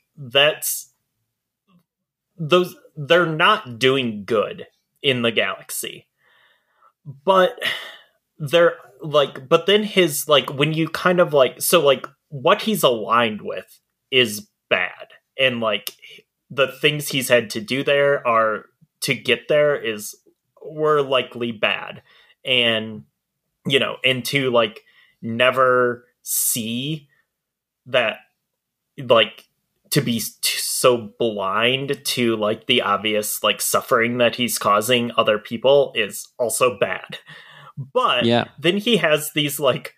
they're not doing good in the galaxy, but but then his, like, when you kind of like, so like what he's aligned with is bad, and like the things he's had to do there are to get there were likely bad, and you know, and to like never see that, like, to be so blind to like the obvious like suffering that he's causing other people is also bad. But yeah, then he has these like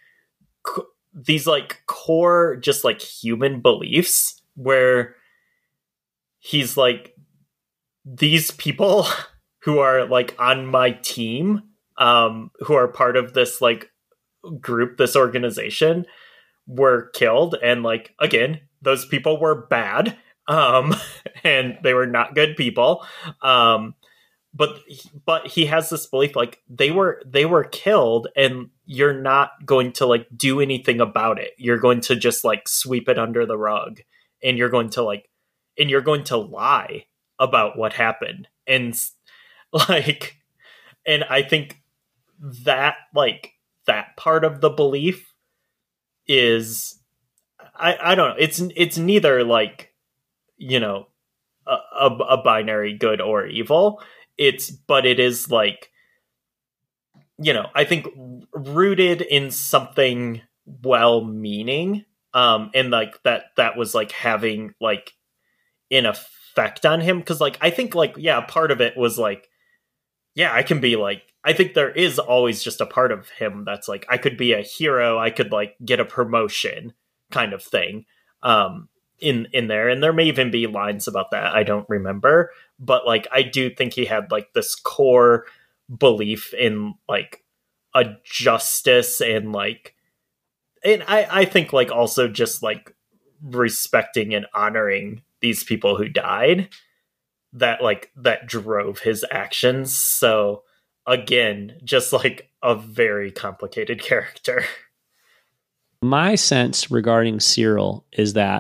core just like human beliefs where he's like, these people who are like on my team, who are part of this like group, this organization, were killed, and like, again, those people were bad, and they were not good people, but he has this belief like they were killed, and you're not going to like do anything about it. You're going to just like sweep it under the rug, and you're going to lie about what happened, and like, and I think that like that part of the belief is, I don't know, it's neither like, you know, a binary good or evil. But it is like, you know, I think rooted in something well-meaning, and like that was like having like an effect on him, because like I think like, yeah, part of it was like, yeah, I can be like, I think there is always just a part of him that's like, I could be a hero, I could like get a promotion kind of thing, in there. And there may even be lines about that, I don't remember. But like, I do think he had like this core belief in like a justice, and like, and I think like also just like respecting and honoring these people who died, that drove his actions. So again, just like a very complicated character. My sense regarding Cyril is that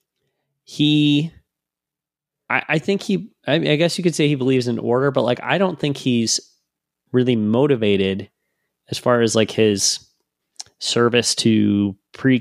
I think I guess you could say he believes in order, but like, I don't think he's really motivated as far as like his service to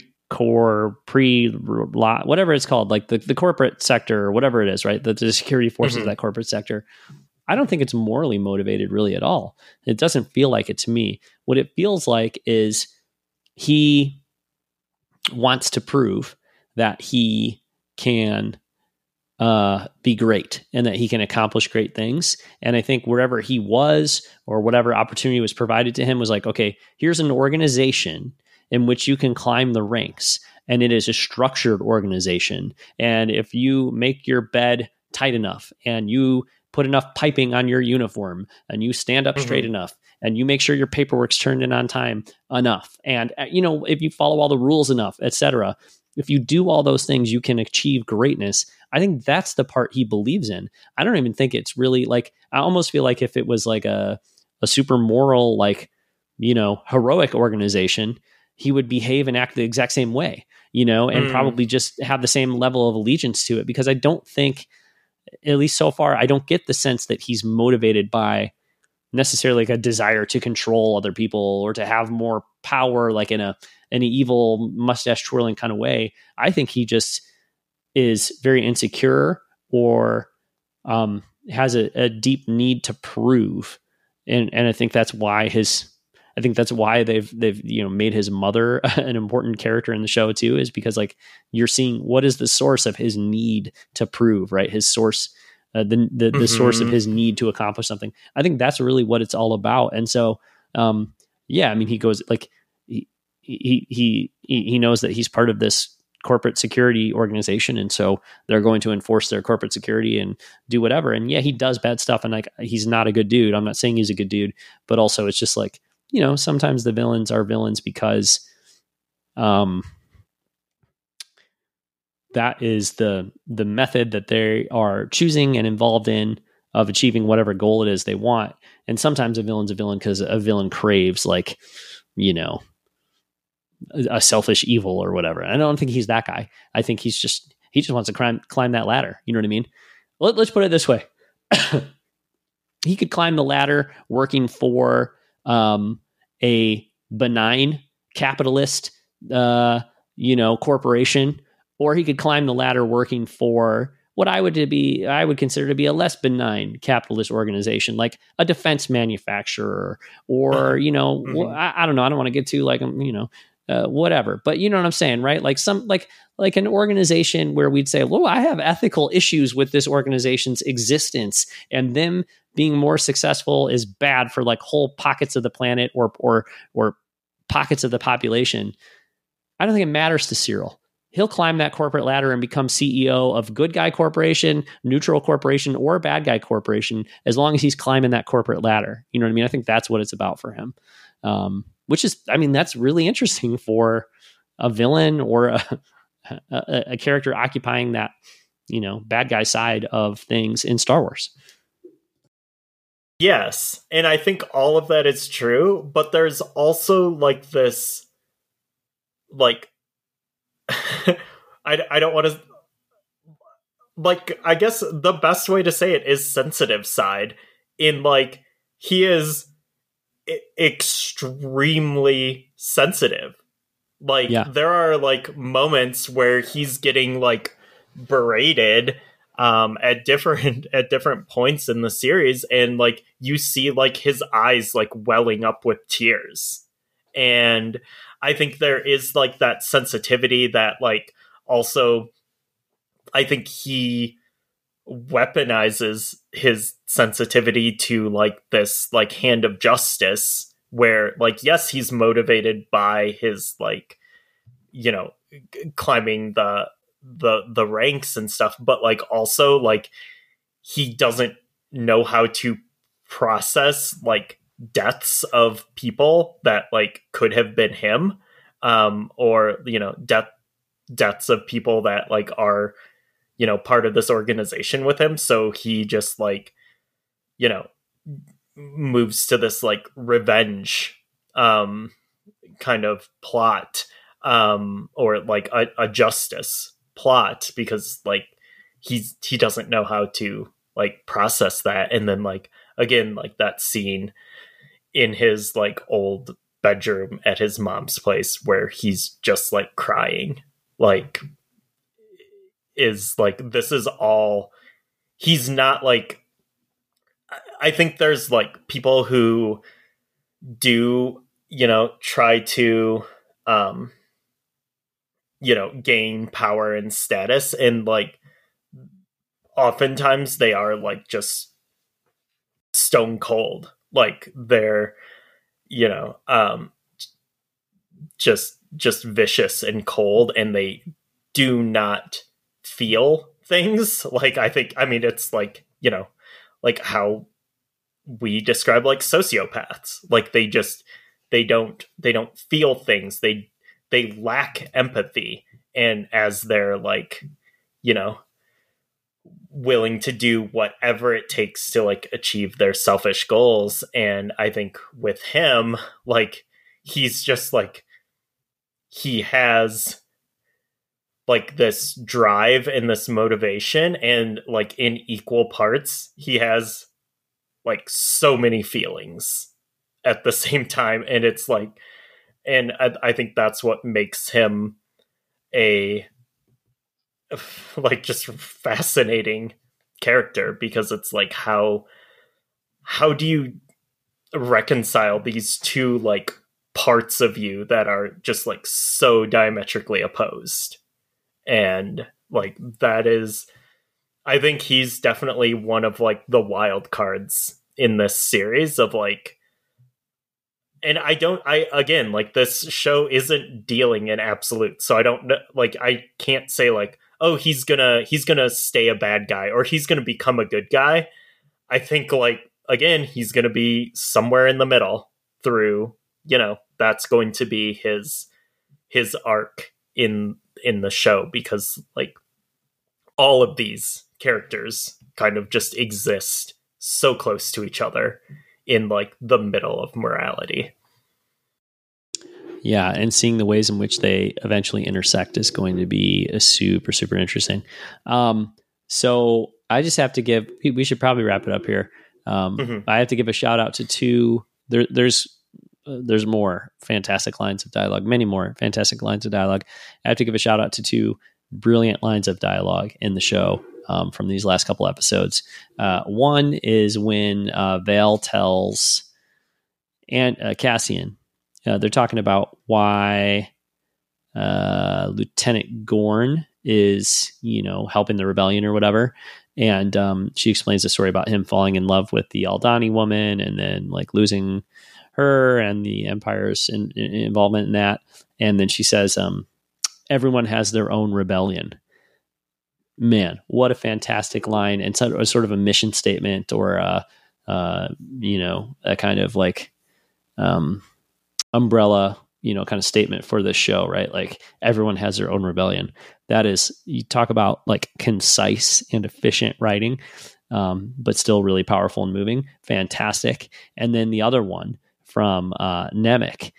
whatever it's called, like the corporate sector or whatever it is, right? The security forces of that corporate sector. I don't think it's morally motivated really at all. It doesn't feel like it to me. What it feels like is he wants to prove that he can be great, and that he can accomplish great things. And I think wherever he was, or whatever opportunity was provided to him, was like, okay, here's an organization in which you can climb the ranks, and it is a structured organization. And if you make your bed tight enough, and you put enough piping on your uniform, and you stand up straight enough, and you make sure your paperwork's turned in on time enough, and you know, if you follow all the rules enough, etc., if you do all those things, you can achieve greatness. I think that's the part he believes in. I don't even think it's really like, I almost feel like if it was like a super moral, like, you know, heroic organization, he would behave and act the exact same way, you know, and probably just have the same level of allegiance to it. Because I don't think, at least so far, I don't get the sense that he's motivated by necessarily like a desire to control other people or to have more power, like in an evil mustache twirling kind of way. I think he just is very insecure, or has a deep need to prove, and I think that's why they've you know, made his mother an important character in the show too, is because like, you're seeing what is the source of his need to prove, right? His source, the source of his need to accomplish something. I think that's really what it's all about. And so, yeah, I mean, he goes like, he knows that he's part of this corporate security organization, and so they're going to enforce their corporate security and do whatever. And yeah, he does bad stuff, and like he's not a good dude. I'm not saying he's a good dude, but also it's just like, you know, sometimes the villains are villains because that is the method that they are choosing and involved in of achieving whatever goal it is they want. And sometimes a villain's a villain because a villain craves, like, you know, a selfish evil or whatever. I don't think he's that guy. I think he just wants to climb that ladder. You know what I mean? Let's put it this way. He could climb the ladder working for a benign capitalist, corporation, or he could climb the ladder working for what I would consider to be a less benign capitalist organization, like a defense manufacturer, or I don't know. I don't want to get too like whatever, but you know what I'm saying, right? Like like an organization where we'd say, well, I have ethical issues with this organization's existence, and them being more successful is bad for like whole pockets of the planet or pockets of the population. I don't think it matters to Cyril. He'll climb that corporate ladder and become CEO of good guy corporation, neutral corporation, or bad guy corporation, as long as he's climbing that corporate ladder. You know what I mean? I think that's what it's about for him. Which is, I mean, that's really interesting for a villain or a character occupying that, bad guy side of things in Star Wars. Yes. And I think all of that is true, but there's also like this, like, I don't want to, like, I guess the best way to say it is sensitive side, in like, he is extremely sensitive. Like, there are like moments where he's getting like berated at different points in the series, and like you see like his eyes like welling up with tears. And I think there is like that sensitivity that like also I think he weaponizes his sensitivity to like this like hand of justice, where like, yes, he's motivated by his like, climbing the ranks and stuff, but like also like he doesn't know how to process like deaths of people that like could have been him, or deaths of people that like are part of this organization with him. So he just like moves to this like revenge kind of plot, or like a justice plot, because like he doesn't know how to like process that. And then like again, like that scene in his like old bedroom at his mom's place where he's just like crying, like, is like, this is all, he's not like, I think there's like people who do try to gain power and status, and like oftentimes they are like just stone cold, like they're just vicious and cold, and they do not feel things. Like I mean it's like like how we describe like sociopaths, like they don't feel things, they lack empathy, and as they're like willing to do whatever it takes to like achieve their selfish goals. And I think with him, like he's just like, he has like this drive and this motivation, and like in equal parts he has like so many feelings at the same time. And it's like, and I think that's what makes him a like just fascinating character, because it's like how do you reconcile these two like parts of you that are just like so diametrically opposed? And like that is, I think he's definitely one of like the wild cards in this series of like, and again, like, this show isn't dealing in absolute, so I don't know, like, I can't say like, oh, he's gonna stay a bad guy or he's gonna become a good guy. I think, like, again, he's gonna be somewhere in the middle through, that's going to be his arc in the show, because, like, all of these characters kind of just exist so close to each other in, like, the middle of morality. Yeah, and seeing the ways in which they eventually intersect is going to be super, super interesting. So I just have to we should probably wrap it up here. I have to give a shout out to two. There's more fantastic lines of dialogue, many more fantastic lines of dialogue. I have to give a shout out to two brilliant lines of dialogue in the show from these last couple episodes. One is when Vale tells Cassian, they're talking about why Lieutenant Gorn is, helping the rebellion or whatever. And she explains the story about him falling in love with the Aldani woman and then, like, losing her and the Empire's involvement in that. And then she says, everyone has their own rebellion. Man, what a fantastic line. And sort of a mission statement, or a kind of like umbrella, kind of statement for this show, right? Like, everyone has their own rebellion. That is, you talk about, like, concise and efficient writing, but still really powerful and moving. Fantastic. And then the other one from Nemik.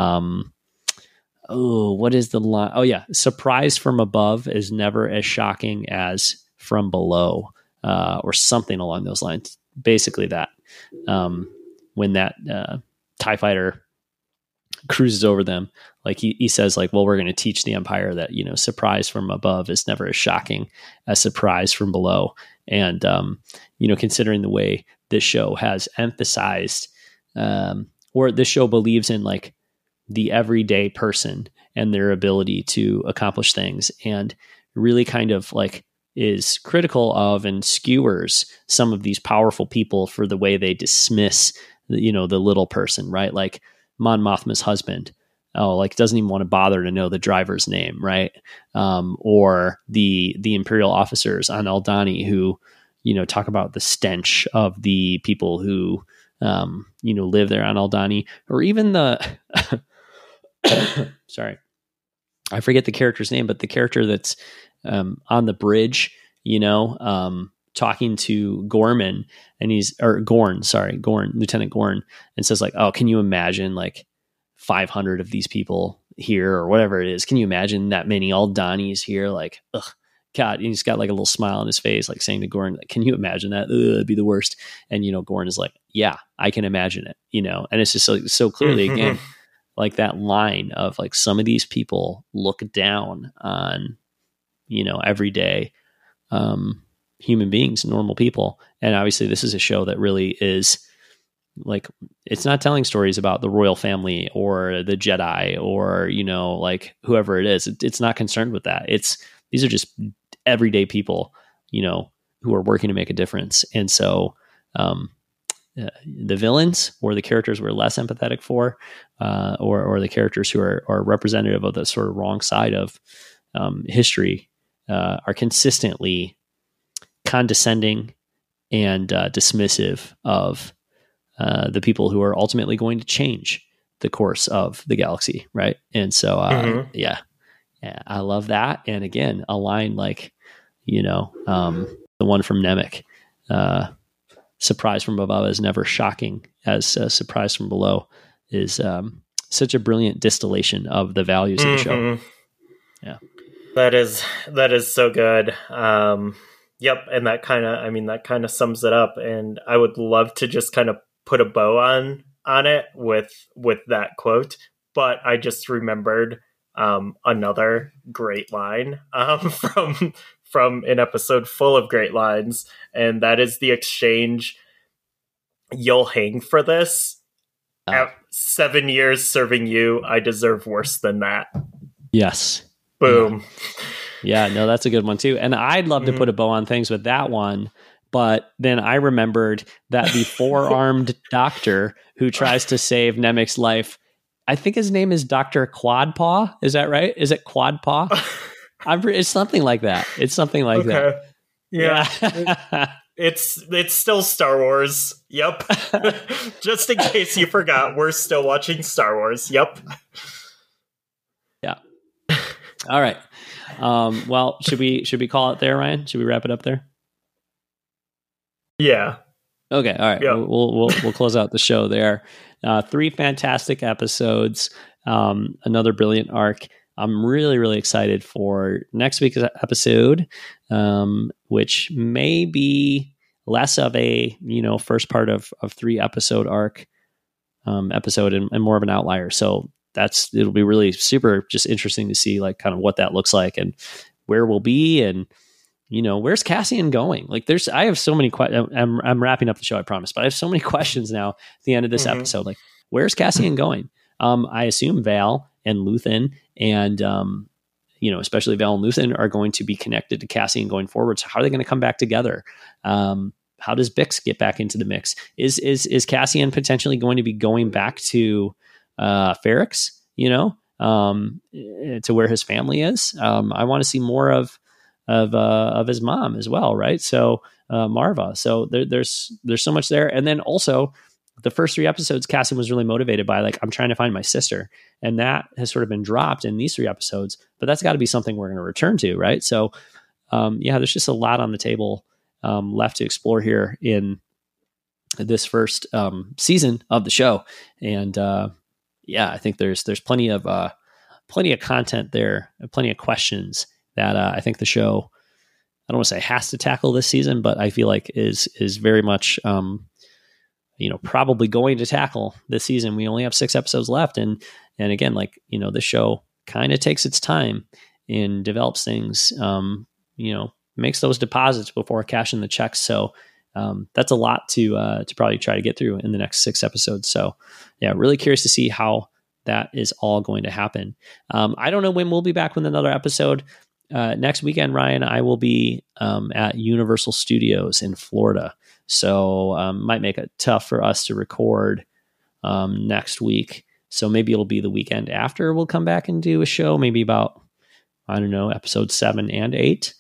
What is the line? Oh yeah. Surprise from above is never as shocking as from below, or something along those lines. Basically that, when that TIE fighter cruises over them, like, he says, like, well, we're going to teach the Empire that, surprise from above is never as shocking as surprise from below. And, considering the way this show has emphasized, or this show believes in, like, the everyday person and their ability to accomplish things, and really kind of, like, is critical of and skewers some of these powerful people for the way they dismiss, the little person, right? Like Mon Mothma's husband, doesn't even want to bother to know the driver's name, right? Or the Imperial officers on Aldani who, talk about the stench of the people who, live there on Aldani, or even the, sorry, I forget the character's name, but the character that's on the bridge, talking to Gorman, and Gorn, Lieutenant Gorn, and says, like, oh, can you imagine, like, 500 of these people here, or whatever it is? Can you imagine that many Aldanis here? Like, ugh, God, and he's got, like, a little smile on his face, like, saying to Gorn, like, can you imagine that? It'd be the worst. And, Gorn is like, yeah, I can imagine it, and it's just so clearly, again, like, that line of, like, some of these people look down on, everyday human beings, normal people. And obviously this is a show that really is, like, it's not telling stories about the royal family or the Jedi or, like, whoever it is. It's not concerned with that. These are just everyday people, who are working to make a difference. And so the villains, or the characters we're less empathetic for, or the characters who are representative of the sort of wrong side of history, are consistently condescending and dismissive of the people who are ultimately going to change the course of the galaxy, right? And so, yeah, I love that. And again, a line like, the one from Nemik, surprise from above is never shocking as surprise from below, is such a brilliant distillation of the values of the show. Yeah. That is so good. Yep. And that kind of sums it up. And I would love to just kind of put a bow on it with that quote. But I just remembered another great line from an episode full of great lines. And that is the exchange, "You'll hang for this. 7 years serving you, I deserve worse than that." Yes. Boom. Yeah, no, that's a good one too. And I'd love to put a bow on things with that one, But then I remembered that the four-armed doctor who tries to save Nemik's life, I think his name is Dr. Quadpaw. Is that right? Is it Quadpaw? It's something like that. It's something like that. Yeah. It's still Star Wars. Yep. Just in case you forgot, we're still watching Star Wars. Yep. Yeah. All right. Well, should we call it there, Ryan? Should we wrap it up there? Yeah. Okay. All right. Yep. We'll close out the show there. 3 fantastic episodes. Another brilliant arc. I'm really, really excited for next week's episode, which may be less of a, first part of 3 episode arc episode and more of an outlier. So it'll be really super just interesting to see like kind of what that looks like and where we'll be and, where's Cassian going? Like I have so many questions. I'm wrapping up the show, I promise, but I have so many questions now at the end of this episode. Like, where's Cassian going? I assume Val and Luthen and, especially Val and Luthen are going to be connected to Cassian going forward. So how are they going to come back together? How does Bix get back into the mix? Is Cassian potentially going to be going back to Ferrix, to where his family is? I want to see more of his mom as well, right? So Marva. So there's so much there, and then also the first 3 episodes, Cassian was really motivated by like, I'm trying to find my sister, and that has sort of been dropped in these 3 episodes. But that's got to be something we're going to return to, right? So there's just a lot on the table left to explore here in this first season of the show, and I think there's plenty of content there, plenty of questions that I think the show, I don't want to say has to tackle this season, but I feel like is very much, probably going to tackle this season. We only have 6 episodes left. And again, like, the show kind of takes its time and develops things, makes those deposits before cashing the checks. So that's a lot to probably try to get through in the next 6 episodes. So yeah, really curious to see how that is all going to happen. I don't know when we'll be back with another episode. Next weekend, Ryan, I will be at Universal Studios in Florida. So might make it tough for us to record next week. So maybe it'll be the weekend after we'll come back and do a show, maybe about, I don't know, episode 7 and 8.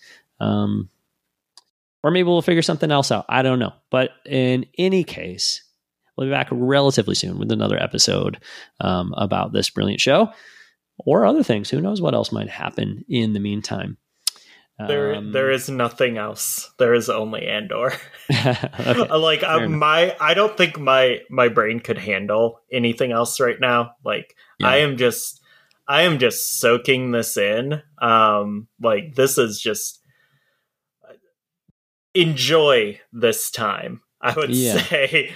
Or maybe we'll figure something else out. I don't know. But in any case, we'll be back relatively soon with another episode about this brilliant show or other things. Who knows what else might happen in the meantime. There is nothing else. There is only Andor. Okay, like I don't think my brain could handle anything else right now. Like I am just soaking this in. Like this is just enjoy this time. I would say,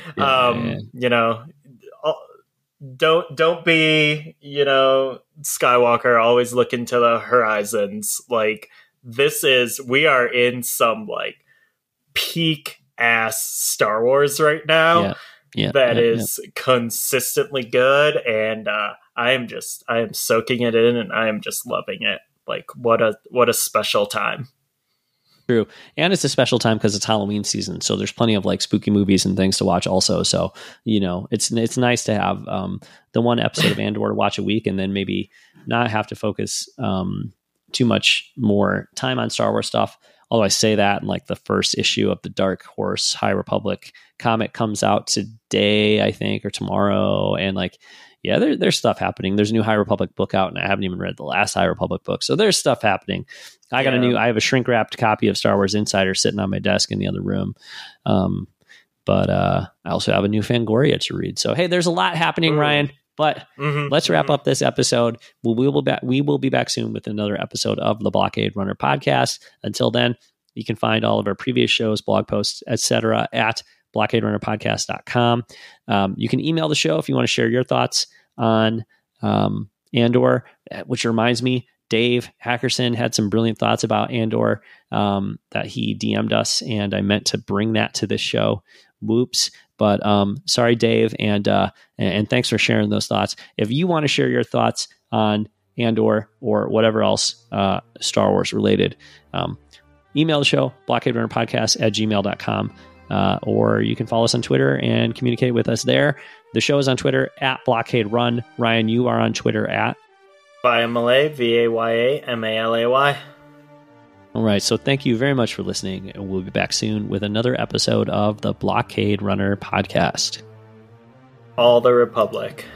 don't be, Skywalker always looking to the horizons. Like we are in some like peak ass Star Wars right now. That is consistently good. And, I am soaking it in and I am just loving it. Like what a special time. True. And it's a special time because it's Halloween season. So there's plenty of like spooky movies and things to watch also. So, it's nice to have the one episode of Andor to watch a week and then maybe not have to focus too much more time on Star Wars stuff. Although I say that, and like the first issue of the Dark Horse High Republic comic comes out today, I think, or tomorrow. And like, there's stuff happening. There's a new High Republic book out, and I haven't even read the last High Republic book. So there's stuff happening. I have a shrink wrapped copy of Star Wars Insider sitting on my desk in the other room. But I also have a new Fangoria to read. So, hey, there's a lot happening, Ryan. But let's wrap up this episode. We will be back soon with another episode of the Blockade Runner podcast. Until then, you can find all of our previous shows, blog posts, etc. at blockaderunnerpodcast.com. You can email the show if you want to share your thoughts on Andor, which reminds me, Dave Hackerson had some brilliant thoughts about Andor that he DM'd us, and I meant to bring that to this show. Whoops. But sorry, Dave, and thanks for sharing those thoughts. If you want to share your thoughts on Andor or whatever else Star Wars related, email the show, blockaderunnerpodcast@gmail.com. Or you can follow us on Twitter and communicate with us there. The show is on Twitter @BlockadeRun. Ryan, you are on Twitter Vayamale, VAYAMALAY. All right, so thank you very much for listening, and we'll be back soon with another episode of the Blockade Runner podcast. All the Republic.